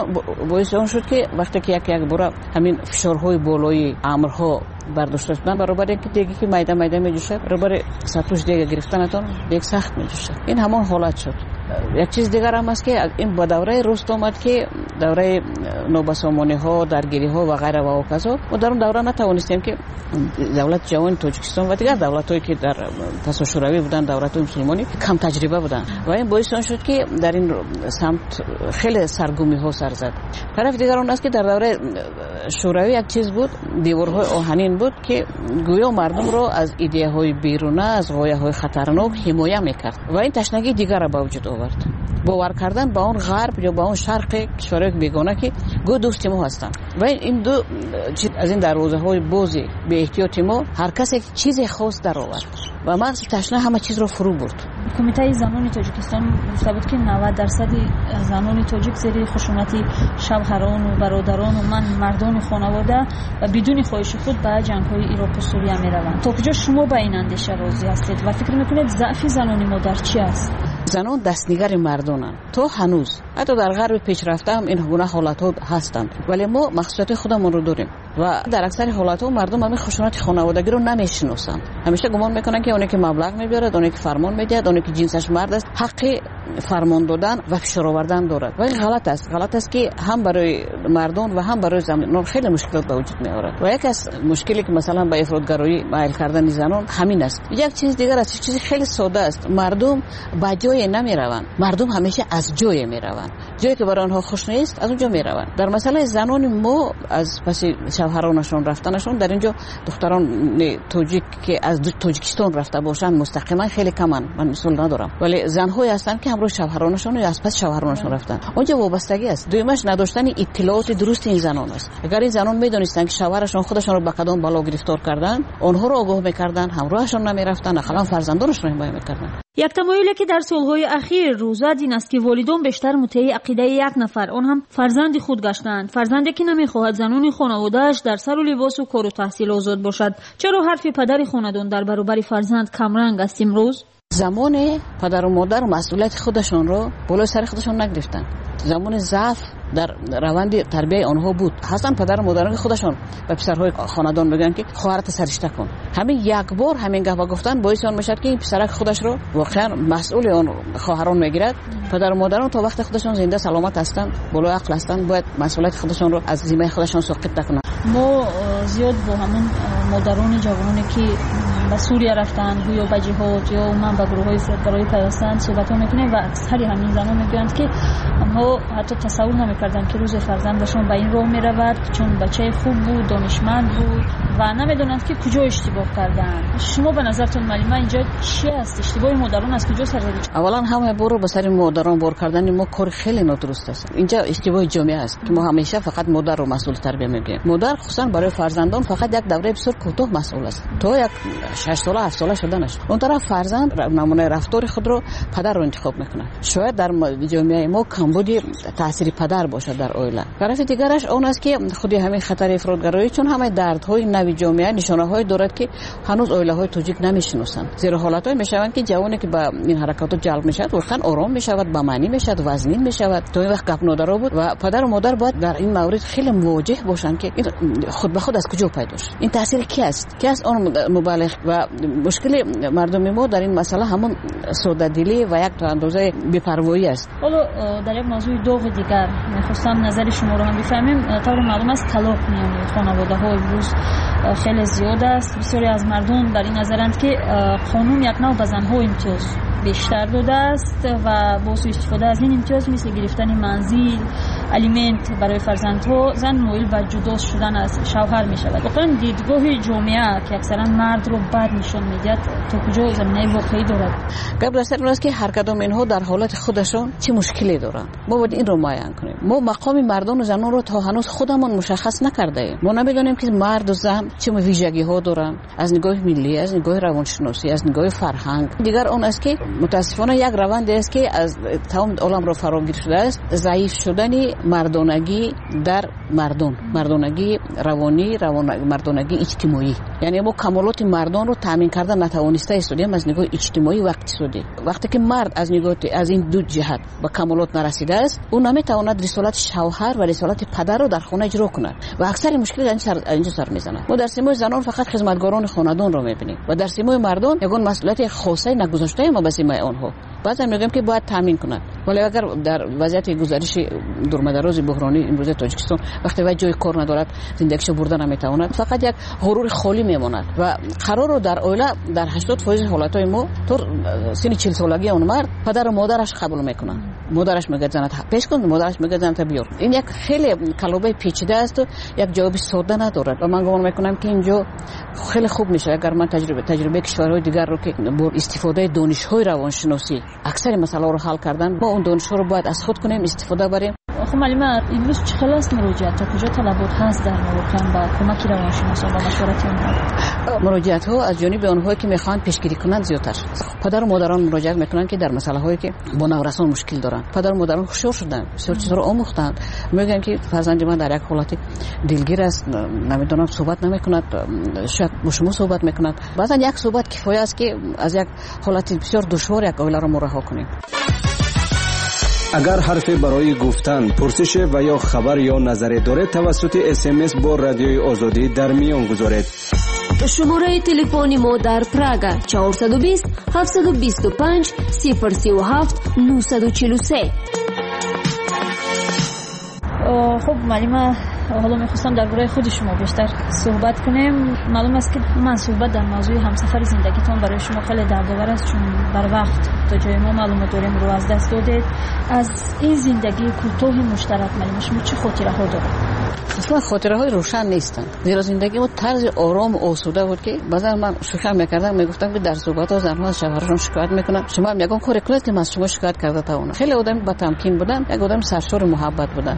باعث آن شد که وقتی که یک یک بار همین فشارهای بالای امرها برداشته شدن برابر اینکه دیگه که میده میده میجوشه برابر سطوش دیگه گرفتنتون دیگه سخت میجوشه. این همان حالت شد. یک چیز دیگر هم است که این با دوره رست آمد که دوره نوبسامانی ها درگیری ها و غیره و کذا و در اون دوره نتوانستیم که دولت جوان تاجیکستان و دیگر دولت هایی که در پس شوروی بودن دولت مسلمانی کم تجربه بودن و این باعث آن شد که در این سمت خیلی سرگرمی ها سر زد. طرف دیگر اون است که در دوره شوروی یک چیز بود، دیوارهای آهنین بود که گویا مردم را از ایده های بیرونه از غایه های خطرناک حمایت میکرد و این تشنگی دیگر را به وجود آورد. باور کردن با اون غرب یا با اون شرق کشورهای بیگانه که گو دوست ما هستن و این دو از این دروازه های بازی به احتیاط ما هر کس یک چیز خاص در آورد و من تشنه همه چیز رو فرو برد. کمیته زنان تاجیکستان گفته بود که نود درصد زنان تاجیک زیر خشونت شوهران و برادران و من مردان خانواده و بدون خواهش خود به جنگ‌های عراق و سوریه می‌روند. تا کجا شما با این اندیشه راضی هستید و فکر می‌کنید ضعف زنان ما در چی است؟ زنان دستنگر مردانند. تو هنوز حتی در غرب پیشرفته هم این گونه حالت‌ها هستند ولی ما مخصوصیت خودمون رو داریم. و در اکثر حالات مردم همین خشونت خانوادگی رو نمیشناسن. همیشه گمان میکنن که اونی که مبلغ میبره، اونی که فرمان میده، اونی که جنسش مرد است حق فرمان دادن و فشار آوردن دارد. ولی غلط است. غلط است که هم برای مردم و هم برای زنان خیلی مشکلات به وجود میآورد. و یک از مشکلی که مثلا به افراطگرایی مایل کردن زنان همین است. یک چیز دیگر است، چیزی خیلی ساده است. مردم به جای نمیروند. مردم همیشه از جای میروند. جایی که برای آنها خوش نیست از اونجا میروند. در مسئله زنان ما از پس شوهرانشون رفتنشون، در اینجا دختران توجیک که از تاجیکستان رفته باشن مستقیما خیلی کمن، من مسئول ندارم، ولی زنهایی هستن که همراه شوهرانشون یا از پس شوهرانشون رفتن. اونجا وابستگی است. دویمش نداشتن اطلاعات درست این زنان است. اگر این زنان میدونستن که شوهرشون خودشون رو به کدام بلا گرفتار کردن، اونها رو آگاه میکردن، همراهشون نمیرفتن، اخلاق فرزندانشون رو حمایت میکردن. یک تمایلی که در سالهای اخیر روز داد این است که والدان بیشتر مطیع عقیده یک نفر، آن هم فرزند خود گشتند. فرزندی که نمیخواهد زنان خانواده‌اش در سر و لباس و کار و تحصیل آزاد باشد. چرا حرف پدر خاندان در برابر فرزند کمرنگ است امروز؟ زمان پدر و مادر مسئولیت خودشون رو بالای سر خودشون نگرفتن. زمان ضعف در روند تربیت آنها بود. حسن پدر و مادران خودشون به پسرهای خاندان میگن که خواهرت سرشته کن. همین یک بار همین گپ گفتن باعث آن میشد که این پسرک خودش رو واقعا مسئول آن خواهران میگیرد. پدر و مادران تا وقت خودشون زنده سلامت هستند، بالای عقل هستند، باید مسئولیت خودشون رو از ذمه خودشون ساقط نکنند. ما زیاد با همون مادران جوانی که به سوریه رفتن گویا به جهاد یا من به گروه های افراطگرایی پیوستند صحبت ها میکنیم و اکثر همین زنان میگویند که ما حتی تصور نمیکردن که روز فرزندشون به این راه میرود چون بچه خوب بود، دانشمند بود و نمیدونند که کجا اشتباه کردن. شما به نظرتون معلومه اینجا چی است؟ اشتباه مادران از کجا سر زده؟ اولا همه برو به سر مادران بار کردن ما کار خیلی نادرست است. اینجا اشتباه جامعه است که ما همیشه فقط مادر رو مسئول تربیت میگیم. مادر خصوصا برای فرزندان فقط یک دوره بسیار کوتاه مسئول است. تو یک شش ساله هفت ساله شدنش. اون طرف فرزند نمونه رفتار خود رو پدر رو انتخاب میکنه. شاید در جامعه ما کمبودی تاثیر پدر باشد در عائله. طرف دیگرش اون است که خودی همین خطر افراطگرایی چون همه دردهای نوی جامعه نشانه‌های دارد که هنوز عائله‌های تاجیک نمیشناسند. زیرا حالت‌های میشوند که جوانی که به این حرکات جلب میشد واقعا آرام میشود، با معنی میشد، وزنین میشود. تو این وقت گپ نادرا بود و پدر و مادر باید در این مورد خیلی مواجه باشند که خود به خود از کجا پیدا شد. این تاثیر کی است؟ کی است اون مبالغ و مشکل مردم ما در این مسئله همون ساده دلی و یک تا اندازه بی‌پروایی است. حالا در یک موضوع داغ دیگر می‌خواستم نظر شما رو هم بفهمیم. طور معلوم است طلاق میان خانواده‌ها امروز خیلی زیاد است. بسیاری از مردم در این نظرند که قانون یک نوع به زن‌ها امتیاز بیشتر داده است و با سوء استفاده از این امتیاز مثل گرفتن منزل، الیمنت برای فرزندها زن مایل به جدا شدن از شوهر می شود. واقعا دیدگاه جامعه که اکثرا مرد رو بد نشان میدهد تا کجا زمینه واقعی دارد؟ قبل از این است که هر کدام اینها در حالت خودشون چه مشکلی دارند. ما باید این رو معین کنیم. ما مقام مردان و زنان رو تا هنوز خودمون مشخص نکرده ایم. ما نمیدونیم که مرد و زن چه ویژگی ها دارند از نگاه ملی، از نگاه روانشناسی، از نگاه فرهنگ. دیگر اون است که متاسفانه یک روند است که از تمام عالم رو فراگیر شده است، ضعیف شدن مردانگی در مردان، مردانگی روانی، روان مردانگی اجتماعی. یعنی ما کمالات مردان رو تامین کردن نتوانسته استودیم از نگاه اجتماعی و اقتصادی. وقتی که مرد از نگاه از این دو جهت به کمالات نرسیده است، اون نمیتواند رسالت شوهر و رسالت پدر رو در خانه اجرا کند و اکثر مشکل اینجا سر میزنه. ما در سیمای زنان فقط خدمتگاران خاندان رو میبینیم و در سیمای مردان یگان مسئولیت خاصه نگذاشته ما به سیمای آنها. بعضی میگم که باید تامین کنند، ولی اگر در وضعیت گزارش دورمدراز بحرانی امروز تاجیکستان وقتی وقت جای کار ندارد، زندگیشو بردن نمیتواند، فقط یک غرور خالی میماند و قرار رو در عائله در هشتاد درصد حالتهای ما تو سن چهل سالگی اون مرد پدر و مادرش قبول میکنن. مادرش میگه زنت پیش کن، مادرش میگه زنت بیار. این یک خیلی کلمه پیچیده است و یک جواب ساده ندارد و من گمان میکنم که اینجا خیلی خوب میشه اگر من تجربه تجربه کشورهای دیگر رو که با استفاده دانش‌های روانشناسی اکثر مسائل رو حل کردن، ما اون دانش‌ها رو باید از خود کنیم، استفاده بریم. خب معلومه امروز چه خلاص مراجعت تا کجا طلبات هست در واقع با کمک روانشناسان و مشورت اونها؟ مراجعت ها از جانب اونهایی که میخوان پیشگیری کنند زیادتر. پدر و مادران مراجعت میکنن که در مسئله هایی که با نورسان مشکل دارن. پدر و مادران هوشیار شدن، بسیار چیزا رو آموختن. میگن که فرزند من در یک حالت دلگیر است، نمیدونم صحبت نمیکند، شاید با شما صحبت میکند. بعضا یک صحبت کفایه است که از یک حالت بسیار دشوار یک عائله رو رها کنیم. اگر حرفی برای گفتن، پرسش و یا خبر یا نظری دارید توسط اس ام اس با رادیوی آزادی در میان گذارید. شماره تلفنی ما در پراگ چهارصد و بیست هفتصد و بیست و پنج صفر سی و هفت نهصد و چهل و سه. خب معلومه حالا میخواستم درباره خود شما بیشتر صحبت کنیم. معلوم است که من صحبت در موضوع همسفر زندگیتون برای شما خیلی دردآور است، چون بر وقت تا جای ما معلومات داریم رو از دست دادید. از این زندگی کوتاه مشترک معلومه شما چه خاطره ها دارید؟ اصلا خاطره های روشن نیستن. زیرا زندگی ما طرز آرام و آسوده بود که بعضا من شوخی میکردم، میگفتم که در صحبت ها زنها از شوهرشون شکایت میکنن، شما هم میگن کار کلاس که من از شما شکایت کرده تا اون. خیلی آدم با تمکین بودن، یک آدم سرشار محبت بودن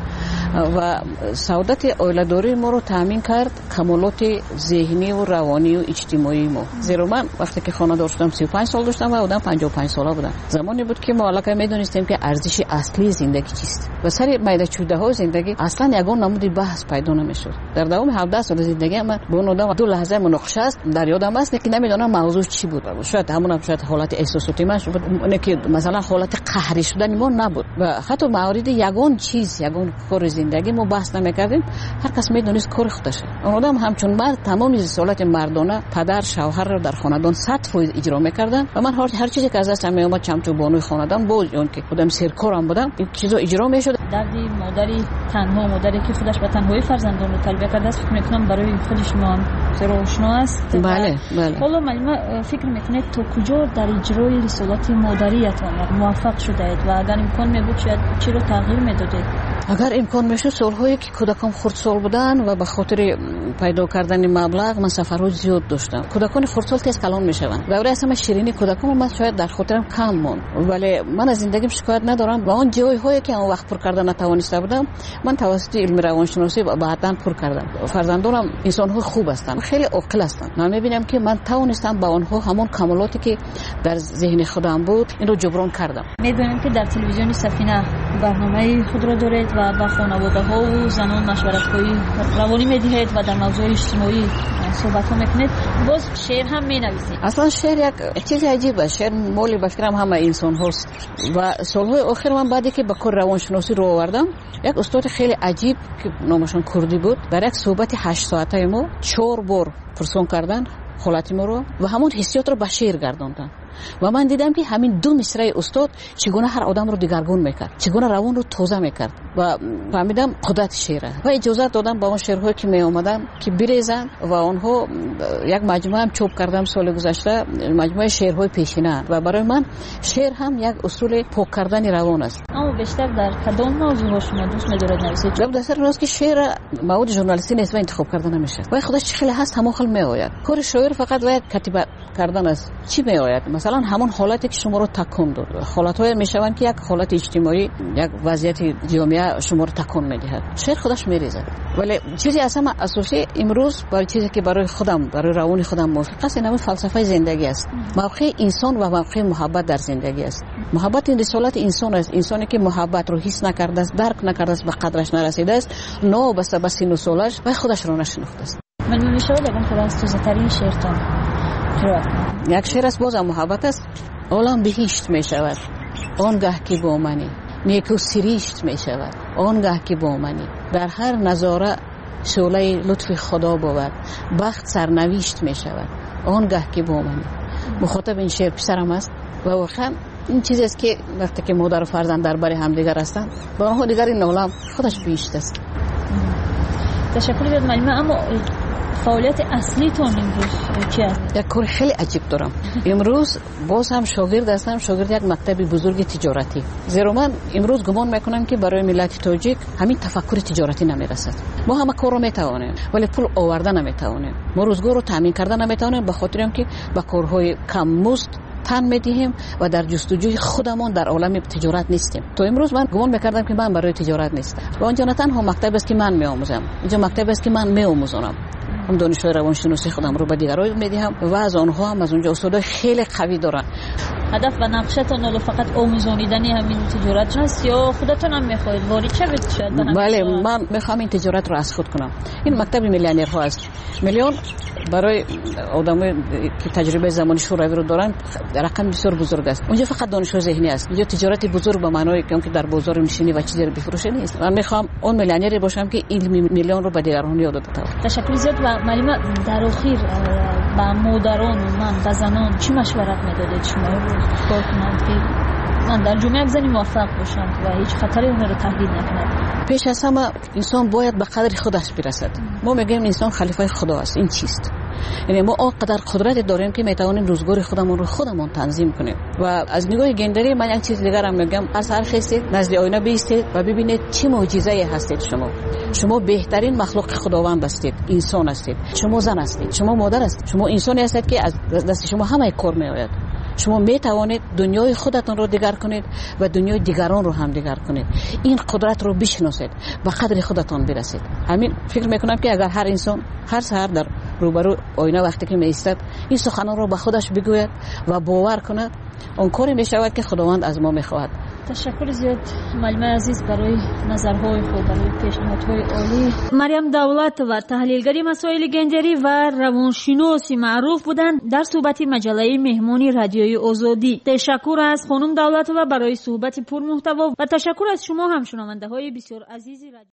و سعادت عائله‌داری ما رو تامین کرد کمالات ذهنی و روانی و اجتماعی ما. زیرا من وقتی که خانه‌دار شدم سی و پنج سال داشتم و آدم پنجاه و پنج ساله بودم. زمانی بود که ما علاقه میدونستیم که ارزش اصلی زندگی چیست و سر میده چوده های زندگی اصلا یگان نمودی بحث پیدا نمیشد. در دوام هفده سال زندگی من با اون آدم دو لحظه مناقشه است در یادم است که نمیدونم موضوع چی بود. شاید همون شاید حالت احساساتی من شد، اون که مثلا حالت قهری شدن ما نبود و حتی موارد یگان چیز یگان کار زندگی ما بحث نمیکردیم. هر کس میدونست کار خودشه. اون آدم همچون مرد تمام رسالت مردانه پدر شوهر را در خاندان صد فیصد اجرا میکردن و من هر هر چیزی که از دستم میومد چمچو بانوی خاندان بود، اون که خودم سرکارم بودم، این چیزا اجرا میشد. دردی مادری تنها، مادری که خودش به تنهایی فرزندان رو تربیت کرده است، فکر میکنم برای خودش ما زیرا آشنا است. بله بله. حالا معلومه فکر میکنید تا کجا در اجرای رسالت مادریتان موفق شده اید و اگر امکان میبود شاید چی رو تغییر میدادید؟ اگر امکان میشد سالهایی که کودکان خردسال بودن و به خاطر پیدا کردن مبلغ من سفرها زیاد داشتم. کودکان خردسال تیز کلان میشوند. دوره اصلا شیرینی کودکان من شاید در خاطرم کم موند، ولی من از زندگیم شکایت ندارم و اون جای هایی که اون وقت پر کردن نتوانسته بودم من توسط علم روانشناسی بعداً پر کردم. فرزندانم انسان های خوب هستند، خیلی عاقل هستند. من میبینم که من توانستم با اونها همون کمالاتی که در ذهن خودم بود این رو جبران کردم. میدونم که در تلویزیون سفینه برنامه خود را دارید و با خانواده ها و زنان مشورت‌های روانی میدهید و در موضوع اجتماعی صحبت ها میکنید. باز شعر هم مینویسید. اصلا شعر یک چیز عجیبه. شعر مولی بفکرم همه انسان هاست و سالهای آخر من بعدی که با کار روانشناسی رو آوردم یک استاد خیلی عجیب که نامشون کردی بود در یک صحبت هشت ساعته ما چهار بار پرسون کردن حالت ما رو و همون حسیات رو به شعر گرداندن و من دیدم که همین دو مصرع استاد چگونه هر آدم رو دگرگون میکرد، چگونه روان رو تازه میکرد و فهمیدم قدرت شعره و اجازه دادم با اون شعرهایی که می اومدن که بریزن و اونها یک مجموعه هم چوب کردم سال گذشته، مجموعه شعرهای پیشینه و برای من شعر هم یک اصول پاک کردن روان است. اما بیشتر در کدام موضوع ها شما دوست می‌دارید نویسید؟ جواب دستر راست که شعر مواد ژورنالیستی نیست و انتخاب کردن نمیشه و خودش خیلی هست همون خل میآید. کار شاعر فقط و کتابه کردن است. چی میآید؟ مثلا همون حالتی که شما رو تکون داد، حالت‌های میشوند که یک حالت اجتماعی، یک وضعیت جامعه شما رو تکون میدهد. شعر خودش میریزه. ولی چیزی اصلا اساسی امروز برای چیزی که برای خودم، برای روان خودم موافق است، این همون فلسفه زندگی است. موقع انسان و موقع محبت در زندگی است. محبت این رسالت انسان است. انسانی که محبت رو حس نکرده است، درک نکرده است، به قدرش نرسیده است، نو بس به سن و سالش و خودش رو نشناخته است. من میشود اون خود از تو زترین شعرتان یک شعر است باز محبت است. عالم بهشت می شود آنگاه که با منی، نیکو سریشت می شود آنگاه که با منی، در هر نظاره شعله لطف خدا بود، بخت سرنوشت می شود آنگاه که با منی. مخاطب این شعر پسرم است و واقعا این چیزی است که وقتی که مادر و فرزند درباره همدیگر هستند با آنها دیگر این عالم خودش بهشت است. تشکر جد معلومه. اما فعالیت اصلی تون امروز چی است؟ یک کار خیلی عجیب دارم. امروز باز هم شاگرد هستم، شاگرد یک مکتب بزرگ تجارتی. زیرا من امروز گمان میکنم که برای ملت تاجیک همین تفکر تجارتی نمیرسد. ما همه کار رو میتوانیم ولی پول آوردن نمیتوانیم. ما روزگار رو تامین کردن نمیتوانیم به خاطر اینکه با کارهای کم مزد تن میدهیم و در جستجوی خودمون در عالم تجارت نیستیم. تو امروز من گمان میکردم که من برای تجارت نیستم و اونجا نه تنها مکتب است که من میآموزم، اینجا مکتب است که من میآموزم. هم دانشجوی روانشناسی خودم رو به دیگران میدهم و از آنها هم از اونجا استادای خیلی قوی دارن. هدف و نقشتان ولی فقط آموزانیدنی همین تجارت هست یا خودتون هم میخواید وارد شوید شاید؟ بله، من میخوام این تجارت رو از خود کنم. این مکتب میلیونرها است. میلیون برای آدمایی که تجربه زمانی شوروی رو دارن رقم بسیار بزرگ است. اونجا فقط دانش ذهنی است. اونجا تجارت بزرگ به معنای که در بازار میشینی و چیزی رو بفروشی نیست. من میخوام اون میلیونری باشم که این میلیون رو به دیگران یاد بدم. تشکر زیاد. و معلم در اخیر با مادران و من و زنان چی مشورت میدادید شما رو کار کنند که من در جامعه یک زنی موفق باشم و هیچ خطری اون رو تهدید نکنم؟ پیش از همه انسان باید به قدر خودش برسد. ما میگیم انسان خلیفه خدا است. این چیست؟ یعنی ما آنقدر قدرت داریم که میتوانیم روزگار خودمون رو خودمون تنظیم کنیم. و از نگاه گندری من یک چیز دیگر هم میگم، از هر خیستید نزد آینه بیستید و ببینید چه معجزه‌ای هستید. شما شما بهترین مخلوق خداوند هستید. انسان هستید. شما زن هستید. شما مادر هستید. شما انسانی هستید که از دست شما همه کار میآید. شما می توانید دنیای خودتون رو دیگر کنید و دنیای دیگران رو هم دیگر کنید. این قدرت رو بشناسید، به قدر خودتون برسید. همین فکر میکنم که اگر هر انسان هر سحر در روبرو آینه وقتی که می ایستد این سخنان رو به خودش بگوید و باور کند، اون کاری می شود که خداوند از ما میخواهد. تشکر زیاد معلم عزیز برای نظرهای خود، برای پیشنهادهای عالی. مریم دولت و تحلیلگری مسائل گندری و روانشناسی معروف بودند در صحبت مجله مهمانی رادیوی آزادی. تشکر از خانم دولت و برای صحبت پرمحتوا و تشکر از شما هم شنونده های بسیار عزیزی.